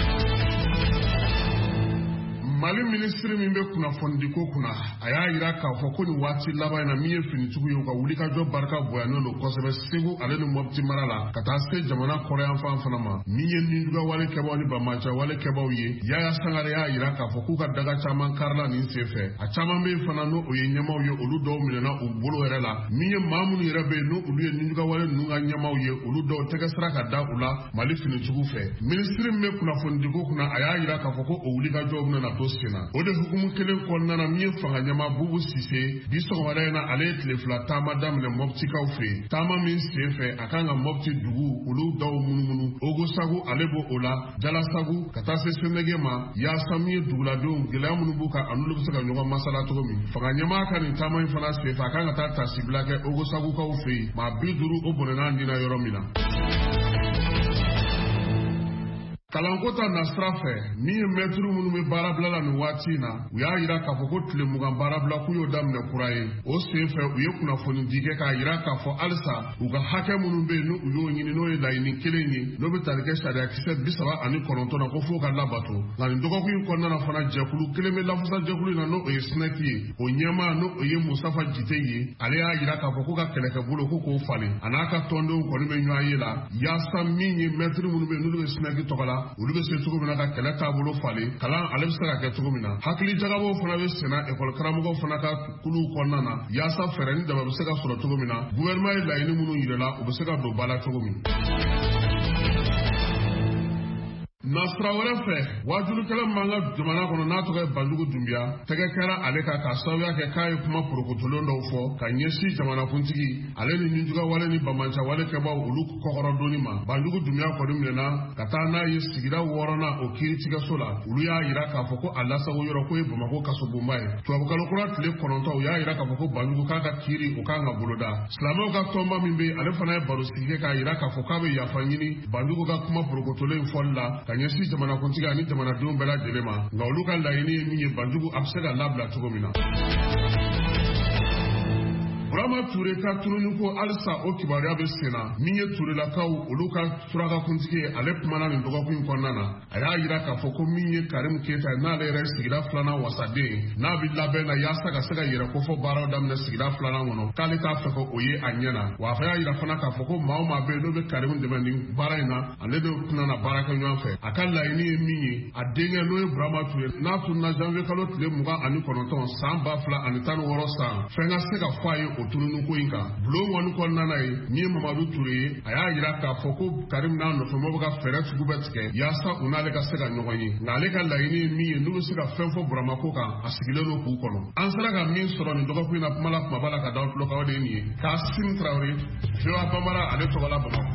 [SPEAKER 10] Mali ministre min bɛ kunnafoni ko kunna a y'a yira k'a fɔ ko nin waati laban in na min ye finitigiw ye u ka wulikajɔ barika bonyanen don kosɛbɛ Segu ale ni Mopti mara la ka taa se jamana kɔrɔyan fan fana ma min ye ninjugawale kɛbaaw ni bamancawale kɛbaaw ye Yaya Sangare y'a yira k'a fɔ k'u ka daga caman karila nin senfɛ a caman bɛ yen fana n'o o ye ɲɛmaw ye olu dɔw minɛna u bolo yɛrɛ la min ye maa minnu yɛrɛ bɛ yen n'o olu ye ninjugawale ninnu ka ɲɛmaw ye olu dɔw tɛgɛ sira ka da u la Mali finitigiw fɛ ministre min bɛ kunnafoni ko kunna a y'a yira k'a fɔ ko o wulikajɔw bɛna na to senna o de hukumu kelen kɔnɔna na min ye fanga ɲɛma Bubu Sise bi sɔgɔmada in na ale ye tile 2 taama daminɛ Moptikaw fɛ taama min sen fɛ a kan ka Mopti dugu olu dɔw munumunu Ogo Sagu ale b'o o la Jala Sagu ka taa se Senege ma yaasa min ye duguladenw gɛlɛya minnu b'u kan an'olu bɛ se ka ɲɔgɔn masala cogo min fanga ɲɛma ka nin taama in fana sen fɛ a kan ka taa tasibila kɛ Ogo Sagukaw fɛ maa 50 o bɔnɛna nin na yɔrɔ min na Kalankota na sira fɛ min ye mɛtiri minnu bɛ baarabila la nin waati in na u y'a yira k'a fɔ ko tile 20 baarabila k'u y'o daminɛ kura ye o sen fɛ u ye kunnafoni di kɛ k'a yira k'a fɔ halisa u ka hakɛ minnu bɛ yen n'u y'o ɲini n'o ye laɲini kelen ye n'o bɛ tali kɛ sariya kisɛ 39 na ko f'o ka labato nka nin dɔgɔkun in kɔnɔna na fana jɛkulu kelen bɛ lafasa jɛkulu in na n'o ye SNEC ye o ɲɛmaa n'o ye Musafa Jite ye ale y'a yira k'a fɔ ko ka kɛlɛkɛbolo ko k'o falen a n'a ka tɔndenw kɔni bɛ ɲɔgɔn ye la yaasa min ye mɛtiri minnu bɛ yen n'olu bɛ SNEC tɔgɔ la olu bɛ se cogo min na ka kɛlɛ taabolo falen kalan ale bɛ se ka kɛ cogo min na hakili jagabɔw fana bɛ senna ekɔli karamɔgɔw fana ka kuluw kɔnɔna na yaasa fɛɛrɛ ni dama bɛ se ka sɔrɔ cogo min na gouvernement ye laɲini minnu yirala u bɛ se ka don ba la cogo min. Nasira wɛrɛ fɛ wajulikɛla man ka jamana kɔnɔ n'a tɔgɔ ye Banjugu Dunbiya tɛgɛ kɛra ale ka sababuya kɛ k'a ye kuma porokotolen dɔw fɔ ka ɲɛsin jamanakuntigi ale ni ninjugawale ni bamancawale kɛbaw olu kɔkɔrɔdonni ma. Banjugu Dunbiya kɔni minɛna ka taa n'a ye sigida 6nan o kiiritigɛso la olu y'a yira k'a fɔ ko a lasago yɔrɔ ko ye Bamako kasobonba ye. Tubabukalo kura tile 9 u y'a yira k'a fɔ ko Banjugu k'a ka kiiri o kan ka boloda. Silamɛw ka tɔnba min bɛ ale fana ye baro sigi kɛ k'a yira k'a fɔ k'a bɛ yafa ɲini Banjugu ka kuma porokotolen fɔli la ka ɲɛsin jamanakuntigi ani jamanadenw bɛɛ lajɛlen ma nka olu ka laɲini ye min ye Banjugu a bɛ se ka labila cogo min na. Burama Ture ka tununi ko halisa o kibaruya bɛ sen na min ye Turelakaw olu ka surakakuntigi ye ale kumana nin dɔgɔkun in kɔnɔna na a y'a yira k'a fɔ ko min ye Karim Keita ye n'ale yɛrɛ sigida 2nan wasaden n'a bɛ labɛn na yaasa ka se ka yɛrɛ kofɔ baaraw daminɛ sigida 2nan kɔnɔ k'ale t'a fɛ ko o ye a ɲɛ na wa a y'a yira fana k'a fɔ ko maa o maa bɛ yen n'o bɛ Karim dɛmɛ nin baara in na ale de tɛna baara kɛ ɲɔgɔn fɛ a ka laɲini ye min ye a denkɛ n'o ye Burama Ture n'a tununa janvier kalo tile 29 san 2016 san fɛn ka se ka fɔ a ye o tununu ko in kan bulon kɔni kɔnɔna na ye min ye Mamadu Ture ye a y'a yira k'a fɔ ko Karim n'a nɔfɛmɔgɔw bɛ ka fɛɛrɛ sugu bɛɛ tigɛ yaasa u n'ale ka se ka ɲɔgɔn ye nka ale ka laɲini ye min ye n'u bɛ se ka fɛn fɔ Burama ko kan a sigilen don k'u kɔnɔ an sera ka min sɔrɔ nin dɔgɔkun in na kuma la kumaba la ka da tulo kan o de ye nin ye Kasim Traoré VOA Bambara ale tɔgɔ la Bamako.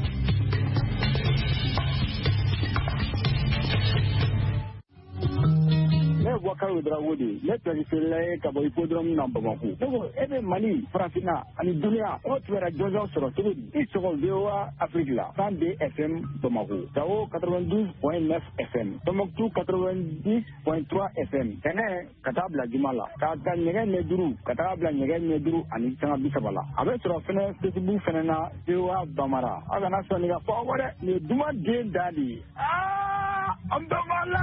[SPEAKER 8] Ne Boubacar Dramane de ne pɛrɛfɛrɛla ye ka bɔ hippodrome na Bamako. Ne ko e bɛ Mali farafinna ani duniya o tun bɛ jɔnjɔn sɔrɔ cogo di i sɔgɔ VOA Afrique la 102 FM Bamako Gao 92.9 FM Tombouctou 90.3 FM Tɛnɛ ka taa bila Juma la ka ta ɲɛgɛn ɲɛ 5 ka taa bila ɲɛgɛn ɲɛ 5 ani sanga 30 la a bɛ sɔrɔ fɛnɛ Facebook fɛnɛ na VOA Bambara a kana sɔn nin ka fɔ aw dɛ nin ye Duma den da de ye an bɛɛ b'a la.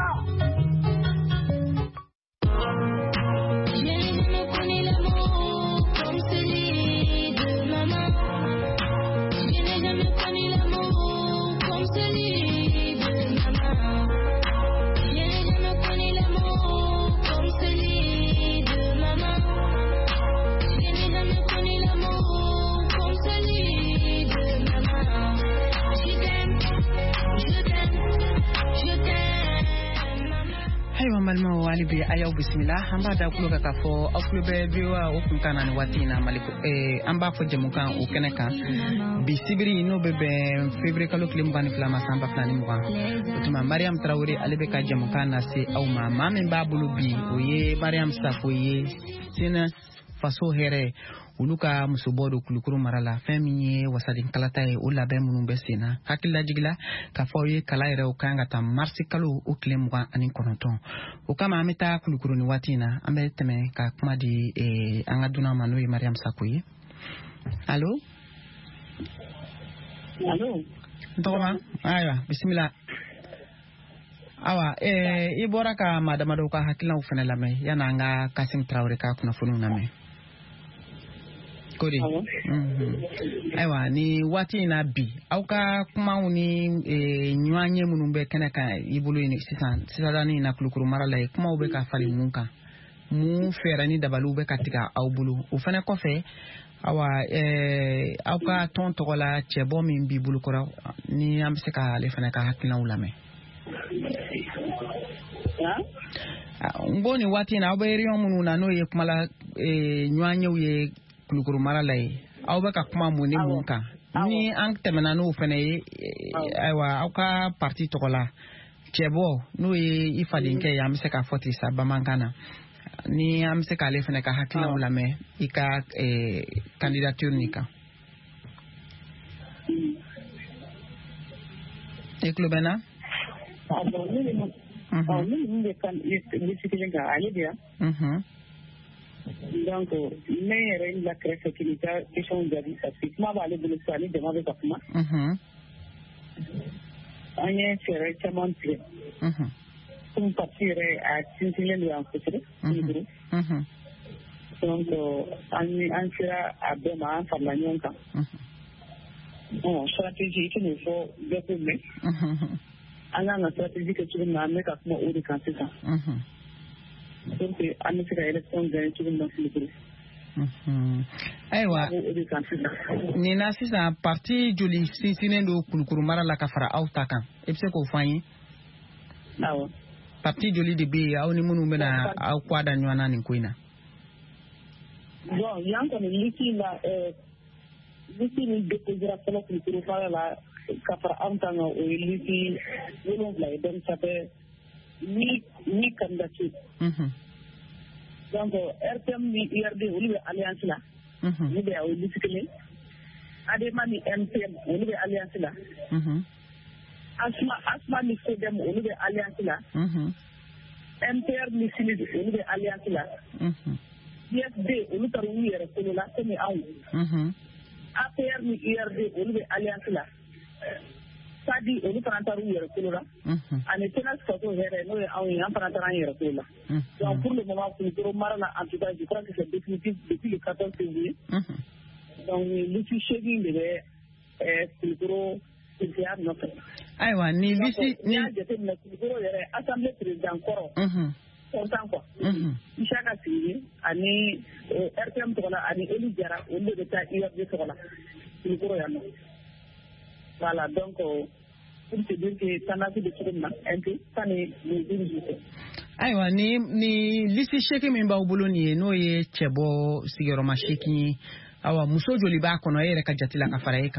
[SPEAKER 4] Malma wali bi ayaw bismillah hamba da kulo ka fo akulu be biwa o kun kana ni watina maliko amba fo jemu kan o kene kan bi sibiri no be février kalo klim ban flama samba flani mo tuma Mariam Traoré alebe ka jemu kan na se aw ma mamin babulu bi o ye Mariam Safo ye sina faso here uluka musobodo kulukuru marala femi wasadin kalata e o labɛn minnu bɛ senna hakilila jigila ka fɔ ye kala yɛrɛ o kan ka taa marsi kalo o tile 29 o kama an bɛ taa kulukuru ni waati in na an bɛ tɛmɛ ka kuma di an ka dunan ma n'o ye Mariam Sako ye. Allo tɔgɔma ayiwa bisimila awa i bɔra ka madamadow ka hakilinaw fɛnɛ lamɛn yana an ka Kasim Traoré ka kunnafoniw lamɛn kodi aiwa ni waati in na bi aw ka kumaw ni ɲɔanye minnu bɛ kɛnɛ kan i bolo ni sisan ni na kulukuru mara la kumaw bɛ ka fali mun kan mun fɛɛrɛ ni dabaliw bɛ ka tigɛ aw bolo o fɛnɛ kɔfɛ awa aw ka tɔn tɔgɔ la cɛbɔ min b'i bolo kɔrɔ ni an bɛ se ka ale fɛnɛ ka hakilinaw lamɛn n ko ni waati in na aw bɛ réunion minnu na n'o ye kuma la ɲɔanyew ye kulukuru mara la ye aw bɛ ka kuma mun ni mun kan ni an tɛmɛna n'o fɛnɛ ye ayiwa aw ka parti tɔgɔ la cɛbɔ n'o ye i fadenkɛ ye an bɛ se k'a fɔ ten sa bamanankan na ni an bɛ se k'ale fɛnɛ ka hakilinaw lamɛn i ka candidature nin kan i tulo bɛ n na.
[SPEAKER 5] Donc ne yɛrɛ la kɛrɛfɛ k'i ka question jaabi parce que kuma b'ale bolo sisan ni jama bɛ ka kuma an ye fɛɛrɛ caman tigɛ komi parti yɛrɛ a sinsinlen don yan kosɛbɛ donc an sera a bɛɛ ma an farala ɲɔgɔn kan stratégie i tɛn'o fɔ bɛɛ ko mɛn an kan ka stratégie kɛ cogo min na an bɛ ka kuma o de kan sisan pour que an bɛ se ka élection gagner cogo min na Kulukoro.
[SPEAKER 4] Ayiwa nin na sisan parti joli sinsinnen don Kulukoro mara la ka fara aw ta kan i bɛ se k'o fɔ an ye.
[SPEAKER 5] Awɔ.
[SPEAKER 4] Parti joli de bɛ yen aw ni minnu bɛna aw kɔ da ɲɔgɔn na nin ko in na.
[SPEAKER 5] Bon yan kɔni liste min déposera fɔlɔ Kulukoro mara la ka fara anw ta kan o ye liste 7 ye donc ça fait 8 candidatures. Donc RPM ni IRD olu bɛ alliance la. Olu bɛ o liste kelen. ADEMA ni MPM olu bɛ alliance la. ASMA ni CODEM olu bɛ alliance la. MPR ni SINID olu bɛ alliance la. IFD olu taara u yɛrɛ kolo la komi anw. APR ni IRD olu bɛ alliance la. SADI olu fana taara u yɛrɛ kolo la. Ani Tenas Faso hɛrɛ n'o ye anw ye an fana taara an yɛrɛ kolo la. Donc pour le moment Kulukoro mara la en tout cas je crois que c'est définitif depuis le 14 février. Donc liste 8 de bɛ Kulukoro sigiya nɔfɛ.
[SPEAKER 4] Ayiwa ni liste
[SPEAKER 5] ni y'a jateminɛ Kulukoro yɛrɛ assemblée président kɔrɔ. Kontan quoi. Isaka Siriki ani RPM tɔgɔ la ani Eli Jara olu de bɛ taa IRD tɔgɔ la Kulukoro yan nɔ. Voilà donc pour te dire que tendance de cogo min na un peu sani le jour du fait.
[SPEAKER 4] Ayiwa ni liste seki min b'aw bolo nin ye n'o ye cɛ bɔ sigiyɔrɔma 8 ye awa muso joli b'a kɔnɔ e yɛrɛ ka jate la ka fara e kan.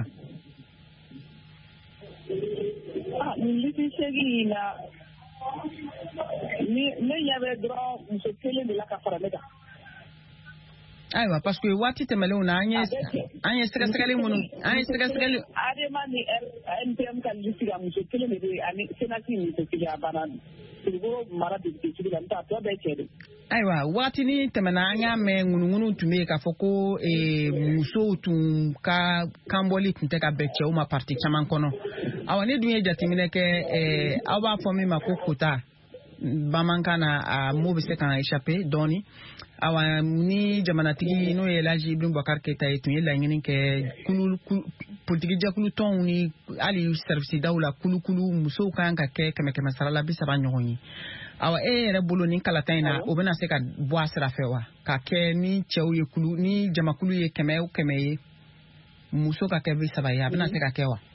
[SPEAKER 5] Nin liste seki in na ne ɲɛ bɛ dɔrɔn muso kelen de la ka fara ne kan.
[SPEAKER 4] Ayiwa parce que waati tɛmɛlenw na an ye sɛgɛsɛgɛli minnu
[SPEAKER 5] ADEMA ni MPM ka liste la muso kelen de bɛ yen ani Senati muso kelen a banna Kulukoro mara député la n t'a tɔ bɛɛ cɛ de.
[SPEAKER 4] Ayiwa waati ni tɛmɛna an y'a mɛn ŋunuŋunu tun bɛ yen k'a fɔ ko musow tun ka kanbɔli tun tɛ ka bɛn cɛw ma parti caman kɔnɔ. Awa ne dun ye jateminɛ kɛ aw b'a fɔ min ma ko quota bamanankan na a mot bɛ se ka échapper dɔɔni. Awa ni jamanatigi n'o ye Elhaji Ibrim Boubacar Keita ye tun ye laɲini kɛ politique jɛkulu tɔnw ni hali service daw la kulukulu musow kan ka kɛ 100 sara la 30 ɲɔgɔn ye. Awa e yɛrɛ bolo ni kalata in na o bɛna se ka bɔ a sira fɛ wa ka kɛ ni cɛw ye ni jamakulu ye 100 o 100 ye muso ka kɛ 30 ye a bɛna se ka kɛ wa.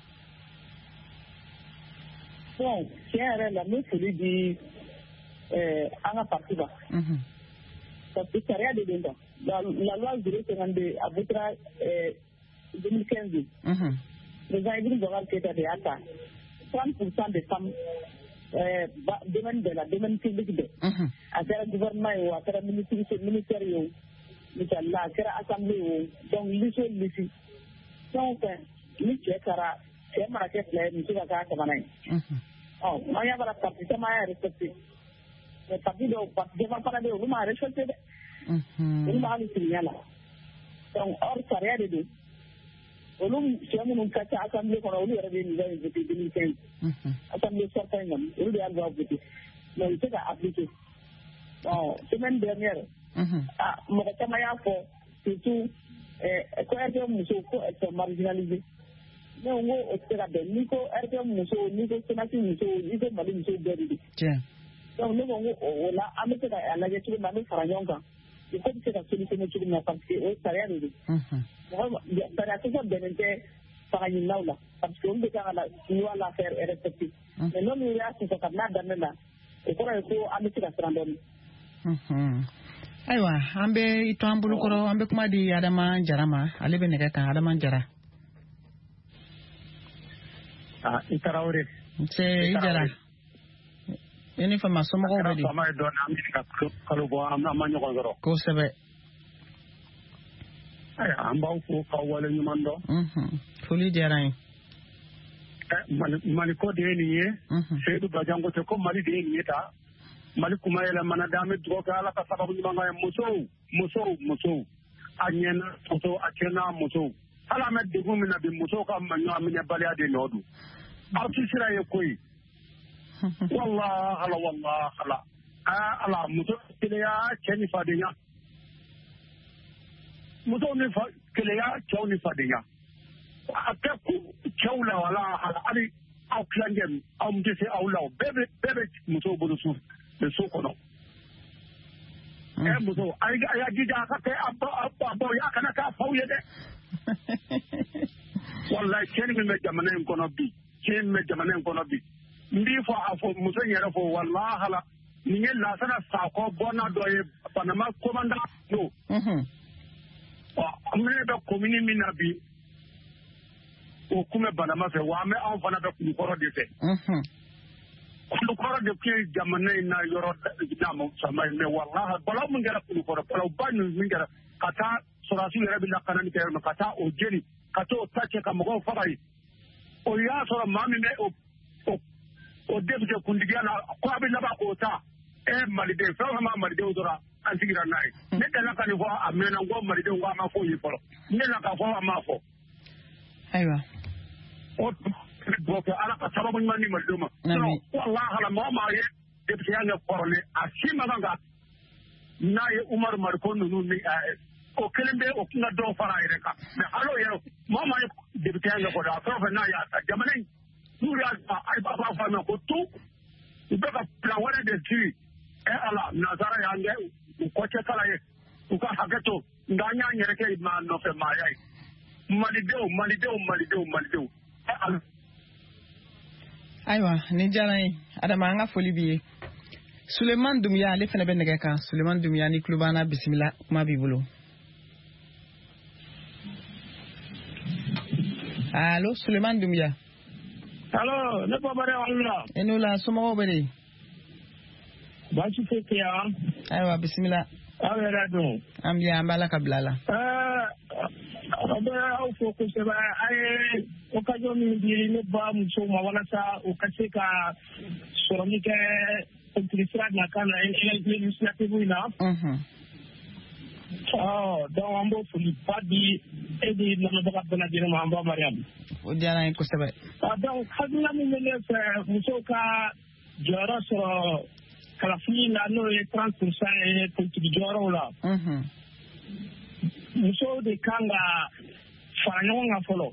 [SPEAKER 5] Bon tiɲɛ yɛrɛ la ne foli di an ka parti ba. Parce que sariya de don la loi 052 a votera 2015. Président Ibrim Boubacar Keita de y'a ta 30% des femmes domaine de la domaine public de. A kɛra gouvernement ye o a kɛra ministère ye o misali la a kɛra assemblée ye o donc liste fɛn o fɛn ni cɛ taara cɛ mana kɛ 2 ye muso ka k'a sabanan ye. An y'a bara parti caman y'a respecté. Mais parti dɔw parti caman fana bɛ yen olu m'a respecté dɛ. Olu b'a hali siriya la. Donc hors sariya de don. Olu cɛ minnu ka ca assemblée kɔnɔ olu yɛrɛ bɛ nin voté 2015. Assemblée sortant in olu de y'a droit voter. Mais u tɛ ka appliquer. Semaine dernière. Mɔgɔ caman y'a fɔ surtout ko RPM musow ko elles sont marginalisées. Ne ko o tɛ se ka bɛn ni ko RPM musow ni ko Senati musow ni ko Mali musow bɛɛ de don. Donc ne ko o la an bɛ se ka lajɛ cogo min na an bɛ fara ɲɔgɔn kan. Il faut que se ka solutionner cogo min na parce que o ye sariya de don. Sariya tɛ bɛnnen tɛ faga ɲininaw la parce que olu de kan ka loi la faire respecter. Mais n'olu y'a sɔsɔ kabini a daminɛ la o kɔrɔ ye ko an bɛ se ka siran dɔɔnin.
[SPEAKER 4] Ayiwa an bɛ i to an bolokɔrɔ an bɛ kuma di Adama Jara ma ale bɛ nɛgɛ kan Adama Jara.
[SPEAKER 8] I Tarawele.
[SPEAKER 4] I Jara. I ni fama somɔgɔw bɛ di.
[SPEAKER 8] Fama ye dɔɔnin an bɛ ka kalo bɔ an ma ɲɔgɔn sɔrɔ.
[SPEAKER 4] Kosɛbɛ.
[SPEAKER 8] An b'aw fo k'aw wale ɲuman dɔn.
[SPEAKER 4] Foli diyara n ye.
[SPEAKER 8] Mali ko de ye nin ye. Seydou Badian ko tɛ ko Mali de ye nin ye ta. Mali kuma yɛlɛmana da an bɛ dugawu kɛ Ala ka sababu ɲuman kɛ musow a ɲɛna musow a cɛna musow. Hali an bɛ degun min na bi musow ka ɲɔgɔnminɛbaliya de nɔ don. Aw ti sira ye koyi. Wallah ala muso keleya cɛ ni fadenya. Musow ni keleya cɛw ni fadenya. A tɛ ku cɛw la wala hali aw kilankɛ aw tɛ
[SPEAKER 9] bɛ se aw la o bɛɛ bɛ musow bolo so kɔnɔ muso a y'a jija a ka kɛ a baw a kana k'a faw ye dɛ wallahi cɛnni min bɛ jamana in kɔnɔ bi n b'i fɔ a fɔ muso in yɛrɛ fɔ wallahi hala nin ye Lasana Sakɔ bɔnna dɔ ye Banama commandant don ne bɛ commune min na bi o kun bɛ Banama fɛ wa anw fana bɛ Kulukɔrɔ de fɛ Kulukɔrɔ de tun ye jamana in na yɔrɔ sama ye mais wallahi balaw min kɛra Kulukɔrɔ balawba min kɛra ka taa sɔrɔdasiw yɛrɛ bɛ lakanani kɛ yɔrɔ min ka taa o jeni ka t'o ta cɛ ka mɔgɔw faga yen o y'a sɔrɔ maa min bɛ o député kuntigiya la ko a bɛ laban k'o ta maliden fɛn o fɛn ma malidenw sɔrɔ an sigira n'a ye ne tɛna ka nin fɔ a mɛnna n ko malidenw ko a ma fɔ ye fɔlɔ ne na ka fɔ a ma fɔ
[SPEAKER 4] ayiwa
[SPEAKER 9] o kɛ ala ka sababu ɲuman di malidenw ma wallahi hala mɔgɔ maa ye député ya kɛ kɔrɔlen a si ma kan ka n'a ye Umaru Mariko ninnu ni o kelen bɛ o kun ka dɔw fara a yɛrɛ kan mais alors yɛrɛ mɔgɔ maa ye député ya kɛ kɔrɔlen a fɛn o fɛn n'a y'a ta jamana in n'u y'a ta a b'a fɔ a ma ko tout u bɛ ka plan wɛrɛ de ci ala nazara y'an kɛ u kɔcɛkala ye u ka hakɛ to nka an y'an yɛrɛ kɛ maa nɔfɛ maaya ye malidenw
[SPEAKER 4] ayiwa ni diyara n ye Adama an ka foli b'i ye Suleman Dunbiya ale fana bɛ nɛgɛ kan Suleman Dunbiya ni tulo b'an na bisimila kuma b'i bolo allo Suleman Dunbiya
[SPEAKER 8] allo ne babare wala
[SPEAKER 4] e n'o la somɔgɔw bɛ di
[SPEAKER 8] baasi foyi tɛ yan
[SPEAKER 4] ayiwa bisimila
[SPEAKER 8] aw yɛrɛ don
[SPEAKER 4] an bi an b'ala ka bila la
[SPEAKER 8] a bɛ aw fo kosɛbɛ a ye occasion min di ne ba musow ma walasa u ka se ka sɔrɔli kɛ politique sira nakan na législative in na donc an b'o foli ba di e di lamɛnbaga bɛɛ lajɛlen ma an ba Mariam
[SPEAKER 4] o diyara n ye kosɛbɛ
[SPEAKER 8] donc hakilina min bɛ ne fɛ musow ka jɔyɔrɔ sɔrɔ kalafili la n'o ye 30% ye politique jɔyɔrɔw la musow de kan ka fara ɲɔgɔn kan fɔlɔ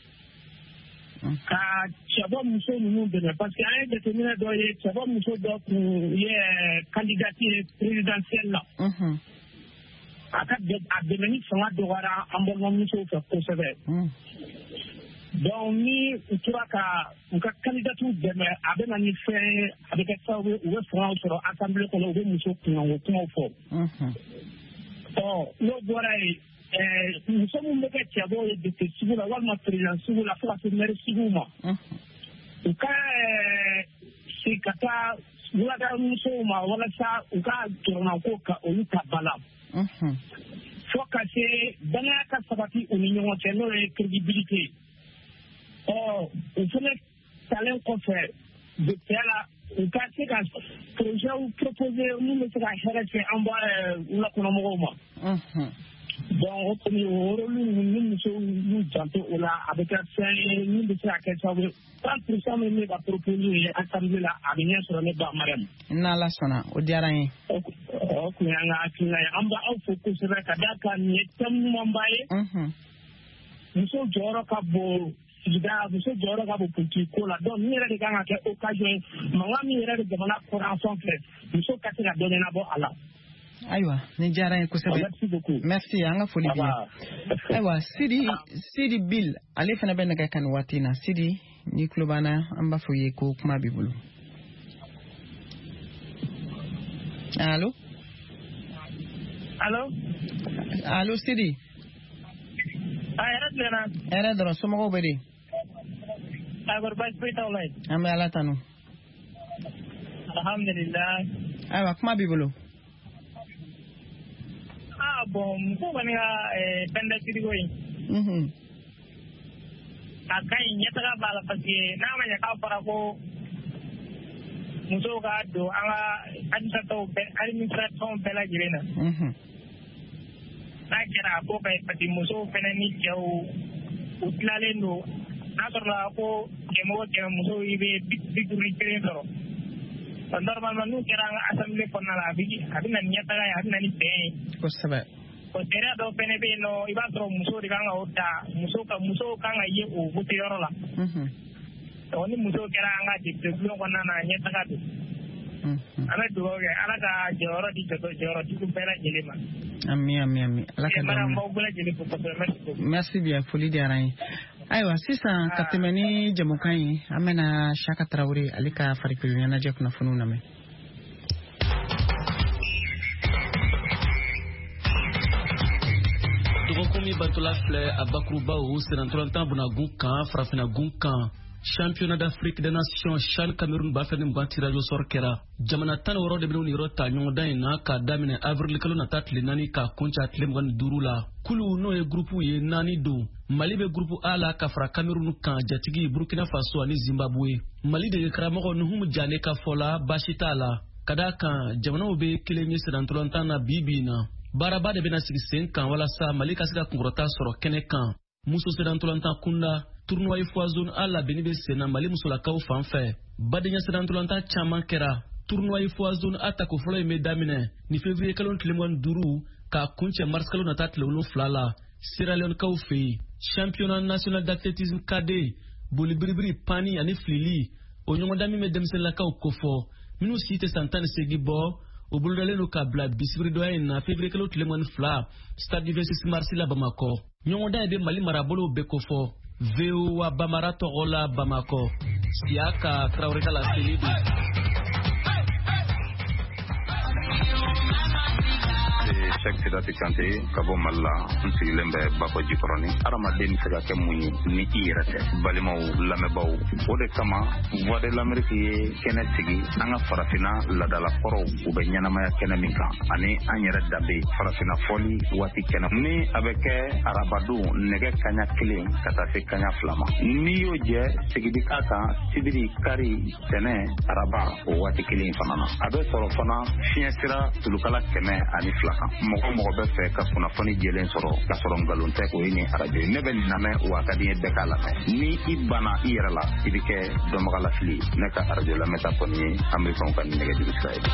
[SPEAKER 8] ka cɛbɔ muso ninnu dɛmɛ parce que an ye jateminɛ dɔ ye cɛbɔ muso dɔ kun ye kandidati ye présidentielle la a dɛmɛni fanga dɔgɔyara an balimamusow fɛ kosɛbɛ donc ni u tora ka u ka kandidatiw dɛmɛ a bɛ na ni fɛn ye a bɛ kɛ sababu u bɛ fangaw sɔrɔ assemblée kɔnɔ u bɛ muso kunkanko kumaw fɔ n'o bɔra yen muso minnu bɛ kɛ cɛbɔw ye député sugu la walima président sugu la fo ka se maire suguw ma u ka se ka taa wuladamusow ma walasa u ka jɔrɔnako ka olu ta ba la fo ka se danaya ka sabati u ni ɲɔgɔn cɛ n'o ye crédibilité u fana talen kɔfɛ député la u ka se ka projets proposer mun bɛ se ka hɛrɛ se an ba wulakɔnɔmɔgɔw ma donc o kɔni o rôle ni musow y'u janto o la a bɛ kɛ fɛn ye min bɛ se ka kɛ sababu ye 30% min bɛ ka proposer ye assemblée la a bɛ ɲɛ sɔrɔ ne ba Mariam
[SPEAKER 4] n'Ala sɔnna o diyara n ye
[SPEAKER 8] o kun y'an ka hakilina ye an b'a aw fo kosɛbɛ ka d'a kan nin ye thème ɲumanba ye muso jɔyɔrɔ ka bon sigida muso jɔyɔrɔ ka bon politique ko la donc nin yɛrɛ de kan ka kɛ occasion ye mankan min yɛrɛ de jamana kɔnɔ filɛ muso ka se ka dɔ ɲɛnabɔ a la
[SPEAKER 4] ayiwa ni diyara n ye kosɛbɛ merci an ka foli b'i ye ayiwa Sidi Bill ale fana bɛ nɛgɛ kan nin waati in na Sidi ni tulo b'an na an b'a fɔ i ye ko kuma b'i bolo allo Sidi hɛrɛ dɔrɔn somɔgɔw bɛ di an bɛ ala tanu
[SPEAKER 11] alhamdulillah
[SPEAKER 4] ayiwa kuma b'i bolo
[SPEAKER 11] bon muso kɔni ka pɛndɛsiriko in a ka ɲi ɲɛtaga b'a la parce que n'a ma ɲɛ k'a fɔra ko musow ka don an ka administration bɛɛ lajɛlen na n'a kɛra a ko ka ɲi parce que musow fɛnɛ ni cɛw u tilalen don n'a sɔrɔla ko kɛmɛ o kɛmɛ musow i bɛ 51 sɔrɔ normalement n'u kɛra an ka assemblée kɔnɔna la a bɛ na ni ɲɛtaga ye a bɛ na ni bɛn ye
[SPEAKER 4] kosɛbɛ
[SPEAKER 11] o sariya dɔw fɛnɛ bɛ yen nɔ i b'a sɔrɔ musow de kan ka o ta musow kan ka ye o vote yɔrɔ la oni muso kɛra an ka député kɔnɔna na ɲɛtaga don an bɛ dugawu kɛ ala ka jɔyɔrɔ di jɔyɔrɔtigiw bɛɛ lajɛlen ma.
[SPEAKER 4] Ami ala ka merci bien foli diyara an ye. Ayiwa sisan ka tɛmɛ ni jamukan ye an bɛna Shaka Traoré ale ka farikolo ɲɛnajɛ kunnafoniw lamɛn.
[SPEAKER 12] Dɔgɔkun Batola filɛ a bakurubaw senatɔlɔntan bunagun kan farafinagun kan championnat d'Afrique des nations CHAN Cameroun b'a fɛ ni mugan tirage au sort kɛra jamana 16 de bɛ ni yɔrɔ ta ɲɔgɔndan in na ka daminɛ avril kalo nata tile 4 ka kunca tile 25 la kulu n'o ye groupe ye 4 don Mali bɛ groupe A la ka fara Cameroun kan jatigi Burkina Faso ani Zimbabwe Mali de karamɔgɔ Nuhum Jane ka fɔ la baasi t'a la ka d'a kan jamanaw bɛ kelen ye senatɔlɔntan na bi na baaraba de bɛna sigi sen kan walasa Mali ka se ka kunkɔrɔta sɔrɔ kɛnɛ kan muso senatɔlɔntan kunda tournoi Foison A labɛnni bɛ sen na Mali musolakaw fan fɛ badenya senatɔlɔntan caman kɛra tournoi Foison A tako fɔlɔ in bɛ daminɛ ni février kalo tile 25 ka kuncɛ mars kalo nata tile 7 la Sierra Leone kaw fɛ yen championnat national d'athlétisme cadet boli biribiri pani ani filili o ɲɔgɔndan min bɛ denmisɛnninlakaw kofɔ minnu si tɛ san 18 bɔ o bolodalen don ka bila bisibiri dɔya in na février kalo tile 12 stade du 26 mars la Bamakɔ ɲɔgɔndan in bɛ Mali marabolow bɛɛ kofɔ VOA Bamara tɔgɔ la Bamakɔ Siaka Traoré ka laseli don.
[SPEAKER 6] Cheikh Sidati Kante ka bɔ Mali la n sigilen bɛ Bakɔ Jikɔrɔni adamaden bɛ se ka kɛ mun ye ni i yɛrɛ tɛ balimaw lamɛnbaaw o de kama Voix de l'Amérique ye kɛnɛ sigi an ka farafina ladalakɔrɔw u bɛ ɲɛnamaya kɛnɛ min kan ani an yɛrɛ danbe farafina fɔli waati kɛnɛ ni a bɛ kɛ arabadon nɛgɛ kaɲa 1 ka taa se kaɲa 2 ma n'i y'o jɛ sigidi k'a kan sibiri kari tɛnɛ araba o waati 1 fana na a bɛ sɔrɔ fana fiɲɛ sira tulukala 102 kan mɔgɔ bɛ fɛ ka kunnafoni jɛlen sɔrɔ ka sɔrɔ ngalon tɛ o ye ni arajo ne bɛ nin lamɛn wa ka di ye bɛɛ k'a lamɛn ni i banna i yɛrɛ la i bɛ kɛ dɔnbaga lafili ne ka arajo lamɛnta kɔni ye amerikanw ka nɛgɛjuru sira ye.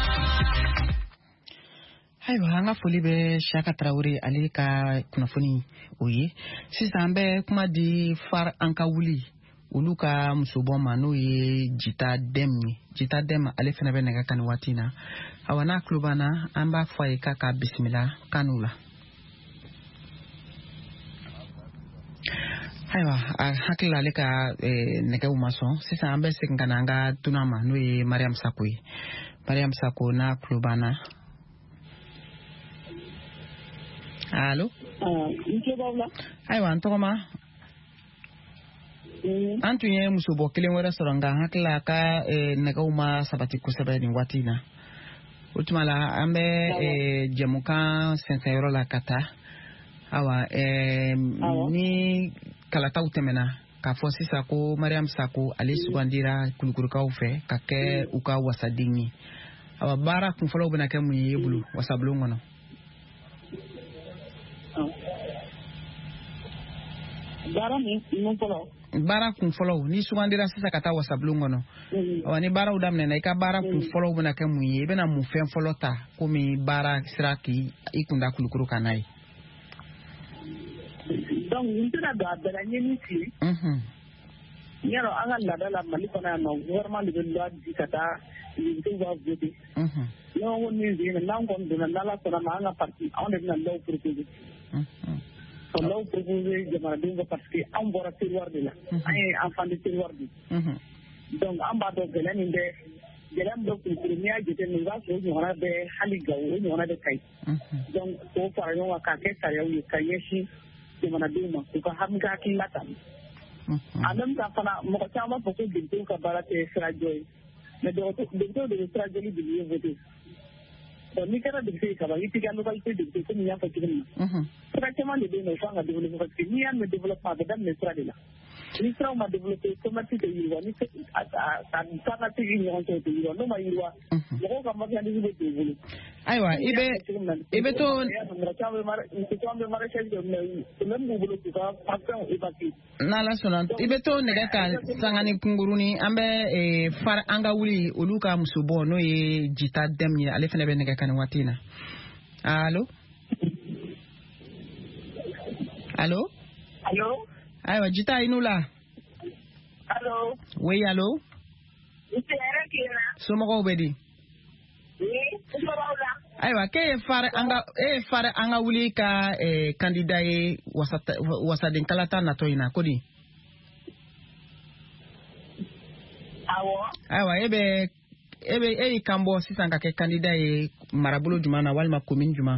[SPEAKER 4] Ayiwa an ka foli bɛ Shaka Traoré ale ka kunnafoni o ye sisan an bɛ kuma di far an ka wuli olu ka musobɔ ma n'o ye Jita Dɛm ale fana bɛ nɛgɛ kan waati na awa n'a tulo banna an b'a fɔ a ye k'a ka bisimila kanu la. Ayiwa a hakili ale ka nɛgɛw ma sɔn sisan an bɛ segin ka na an ka dunan ma n'o ye Mariam Sako ye Mariam Sako n'a tulo banna. Allo ayiwa an tɔgɔma an tun ye musobɔ kelen wɛrɛ sɔrɔ nka hakili a ka nɛgɛw ma sabati kosɛbɛ nin waati na o tuma la an bɛ jɛmukan sɛnsɛnyɔrɔ la ka taa awa ni kalataw tɛmɛna k'a fɔ sisan ko Mariam Sako ale sugandira Kulukurukaw fɛ ka kɛ u ka wasaden ye awa baara kunfɔlɔw bɛna kɛ mun ye e bolo wasabulon kɔnɔ. Baara kunfɔlɔw ni sugandira sisan ka taa wasabulon kɔnɔ awa ni baaraw daminɛna i ka baara kunfɔlɔw bɛna kɛ mun ye i bɛna mun fɛn fɔlɔ ta komi baara sira k'i kunda Kulukuru kan n'a ye.
[SPEAKER 5] Donc n tɛna don a bɛɛ la n ye min f'i ye yɔrɔ an ka laada la Mali kɔnɔ yan nɔ gouvernement de bɛ loi di ka taa députés va voter ne ko min f'i ye n'an kɔni donna n'Ala sɔnna ma an ka parti anw de bɛna loi proposer ka loi proposer jamanadenw kan parce que an bɔra terroir de la an ye enfant de terroir de donc an b'a dɔn gɛlɛya min bɛ Kulukuru n'i y'a jateminɛ i b'a sɔrɔ o ɲɔgɔnna bɛ hali Gawo o ɲɔgɔnna bɛ Kayi donc k'o fara ɲɔgɔn kan k'a kɛ sariyaw ye ka ɲɛsin jamanadenw ma u ka hakilila ta en même temps fana mɔgɔ caman b'a fɔ ko députés ka baara tɛ sirajɔ ye mais députés de bɛ sirajɔli de ye voter donc n'i kɛra député ye kaban i t'i ka localité député komi n y'a fɔ cogo min na sira caman de bɛ yen nɔ i kan ka développer parce que n'i y'a mɛn développement a bɛ daminɛ sira de la ni siraw ma développer commerce tɛ yiriwa ni taatigi ɲɔgɔn cɛ tɛ yiriwa n'o ma yiriwa mɔgɔw ka marchandise bɛ t'u bolo.
[SPEAKER 4] Ayiwa i bɛ to n'Ala sɔnna i bɛ to nɛgɛ kan sangani kungurunin an bɛ far an ka wuli olu ka musobɔ n'o ye Jita Dɛm ye ale fana bɛ nɛgɛ kan nin waati in na. Allo ayiwa Jita i n'u la.
[SPEAKER 5] Allô?
[SPEAKER 4] Oui, allô? Somɔgɔw bɛ di? Ayiwa, k'e ye fari an ka wuli ka candidat ye wasaden kalata natɔ in na, ko di? Ayiwa, e y'i kan bɔ sisan ka kɛ candidat ye marabolo jumɛn na walima commune jumɛn?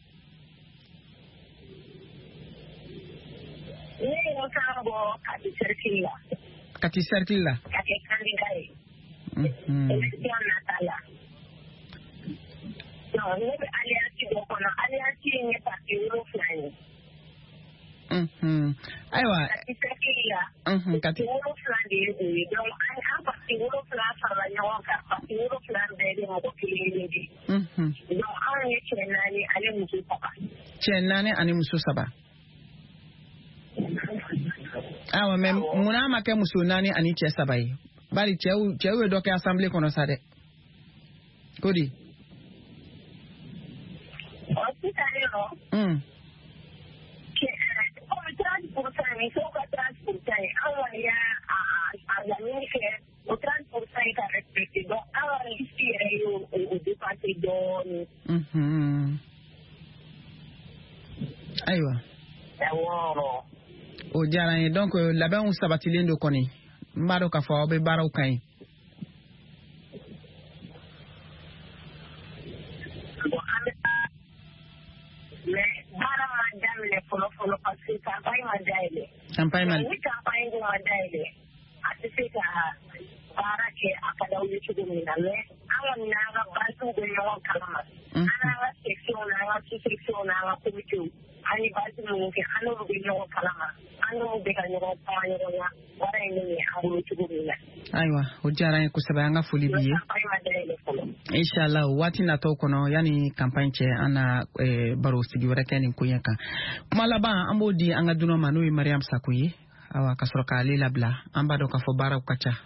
[SPEAKER 5] Ne ye n kan bɔ Kati cercle la.
[SPEAKER 4] Kati cercle la?
[SPEAKER 5] Ka kɛ candidat ye. Élection nata la. Non, ne bɛ alliance dɔ kɔnɔ. Alliance in ye parti 7 ye.
[SPEAKER 4] Ayiwa.
[SPEAKER 5] Kati cercle la. Parti 7 de ye o ye. Donc an parti 7 farala ɲɔgɔn kan. Parti 7 bɛɛ de mɔgɔ kelen de ye. Donc anw ye cɛ 4 ani muso 3.
[SPEAKER 4] Cɛ 4 ani muso 3. Ayiwa, mais munna ma kɛ muso 4 ani cɛ 3 ye? Bari cɛw ye dɔ kɛ assemblée kɔnɔ sa dɛ. Ko di?
[SPEAKER 5] Sisan nɔ. Comme 30% musow ka 30% ye. Anw kɔni y'a laɲini kɛ o 30% ka respecté. Donc an ka liste yɛrɛ ye o dépassé dɔɔni.
[SPEAKER 4] Ayiwa.
[SPEAKER 5] Awɔ.
[SPEAKER 4] O diyara n ye. Donc labɛnw sabatilen don kɔni. N b'a dɔn k'a fɔ aw bɛ baaraw ka ɲi.
[SPEAKER 5] Mais baara ma daminɛ fɔlɔ parce que campagne ma dayɛlɛ. Ni campagne dun ma dayɛlɛ a tɛ se ka baara kɛ a ka d'aw ye cogo min na. Mais an kɔni n'an ka basiw bɛ ɲɔgɔn kalama. An n'an ka section n'an ka sous-section n'an ka comité an ye basi minnu kɛ an n'olu bɛ ɲɔgɔn kalama. An n'olu bɛ ka ɲɔgɔn kuma ɲɔgɔn na. Baara in bɛ ɲɛ an bolo cogo min na.
[SPEAKER 4] Ayiwa, o diyara n ye kosɛbɛ. An ka foli b'i ye. Inshallah waati natɔw kɔnɔ yanni campagne cɛ an na baro sigi wɛrɛ kɛ nin ko ɲɛ kan. Kuma laban an b'o di an ka dunanw ma n'o ye Mariam Sako ye. Awa, ka sɔrɔ k'ale labila. An b'a dɔn k'a fɔ baaraw ka ca.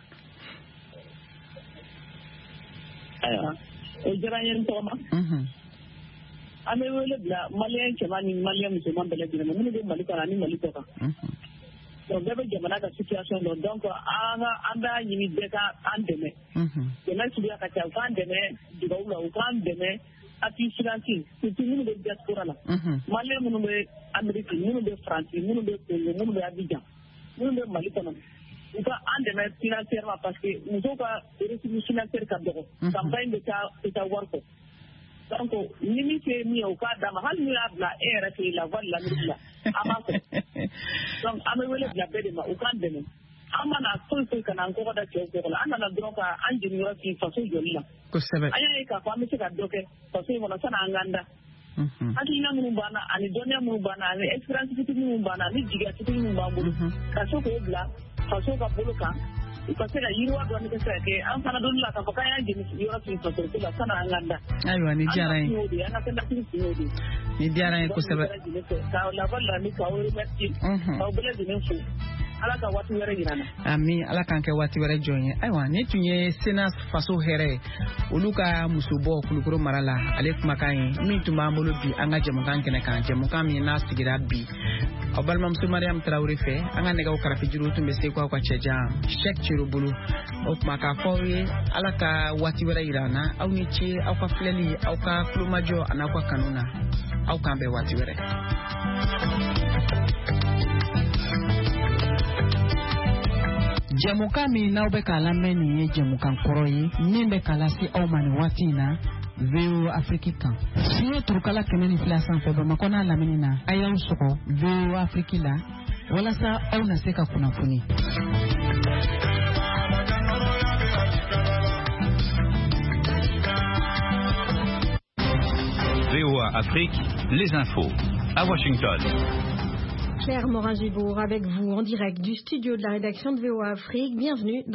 [SPEAKER 5] Ayiwa, o diyara n ye n tɔgɔma. An bɛ wele bila maliyɛn cɛman ni maliyɛn musoman bɛɛ lajɛlen ma minnu bɛ Mali kɔnɔ ani Mali kɔ kan. Donc bɛɛ bɛ jamana ka situation dɔn. Donc an b'a ɲini bɛɛ ka an dɛmɛ. Dɛmɛ suguya ka ca. U k'an dɛmɛ dugawu la, u k'an dɛmɛ appui financier. Surtout minnu bɛ diaspora la. Maliyɛn minnu bɛ Amérique, minnu bɛ France, minnu bɛ Congo, minnu bɛ Abidjan, minnu bɛ Mali kɔnɔ. U ka an dɛmɛ financièrement parce que musow ka ressource financière ka dɔgɔ. Campagne bɛ taa wari kɔ. Donc ni min se min ye o k'a d'a ma hali n'u y'a bila e yɛrɛ fɛ yen la voie de l'Amérique la an b'a fɛ. Donc an bɛ wele bila bɛɛ de ma u k'an dɛmɛ. An mana foyi ka na an kɔgɔ da cɛw kɔgɔ la. An nana dɔrɔn ka an jeniyɔrɔ fin faso jɔli la.
[SPEAKER 4] Kosɛbɛ. An
[SPEAKER 5] y'a ye k'a fɔ an bɛ se ka dɔ kɛ faso in kɔnɔ sani an k'an da. Hakilina minnu b'an na ani dɔnniya minnu b'an na ani expérience fitinin minnu b'an na ani jigiya fitinin minnu b'an bolo ka se k'o bila faso ka bolo kan. U ka se ka yiriwa dɔɔni kɛ se ka kɛ an fana donni la k'a fɔ k'an y'an jeni sigiyɔrɔ fin faso ko la sani an k'an da.
[SPEAKER 4] Ayiwa, ni diyara n ye.
[SPEAKER 5] An ka candidature kun y'o de ye.
[SPEAKER 4] Ni diyara n ye kosɛbɛ.
[SPEAKER 5] K'aw la voie de l'Amérique k'aw remercier. K'aw bɛɛ lajɛlen fo. Ala ka waati wɛrɛ jira na. Ami,
[SPEAKER 4] Ala k'an kɛ waati wɛrɛ jɔn ye. Ayiwa, ni tun ye Sénat faso hɛrɛ olu ka musobɔ Kulukoro mara la ale kumakan ye min tun b'an bolo bi an ka jɛmukan kɛnɛ kan. Jɛmukan min n'a sigira bi. Aw balimamuso Mariam Tarawele fɛ an ka nɛgɛw karafe juru tun bɛ se k'aw ka cɛjan Cheikh Ciro bolo. O tuma k'a fɔ aw ye Ala ka waati wɛrɛ jira an na. Aw ni ce aw ka filɛli aw ka kulomajɔ an'aw ka kanu na. Aw k'an bɛn waati wɛrɛ. Jɛmukan min n'aw bɛ k'a lamɛn nin ye jɛmukan kɔrɔ ye min bɛ k'a lase aw ma nin waati in na VOA Afrique kan. Fiɲɛ turukala 102 sanfɛ Bamakɔ n'a lamini na a y'aw sɔgɔ VOA Afrique la walasa aw na se ka kunnafoni.
[SPEAKER 13] VOA Afrique, les infos à Washington.
[SPEAKER 14] Claire Morin-Gibourg avec vous en direct du studio de la rédaction de VOA Afrique. Bienvenue.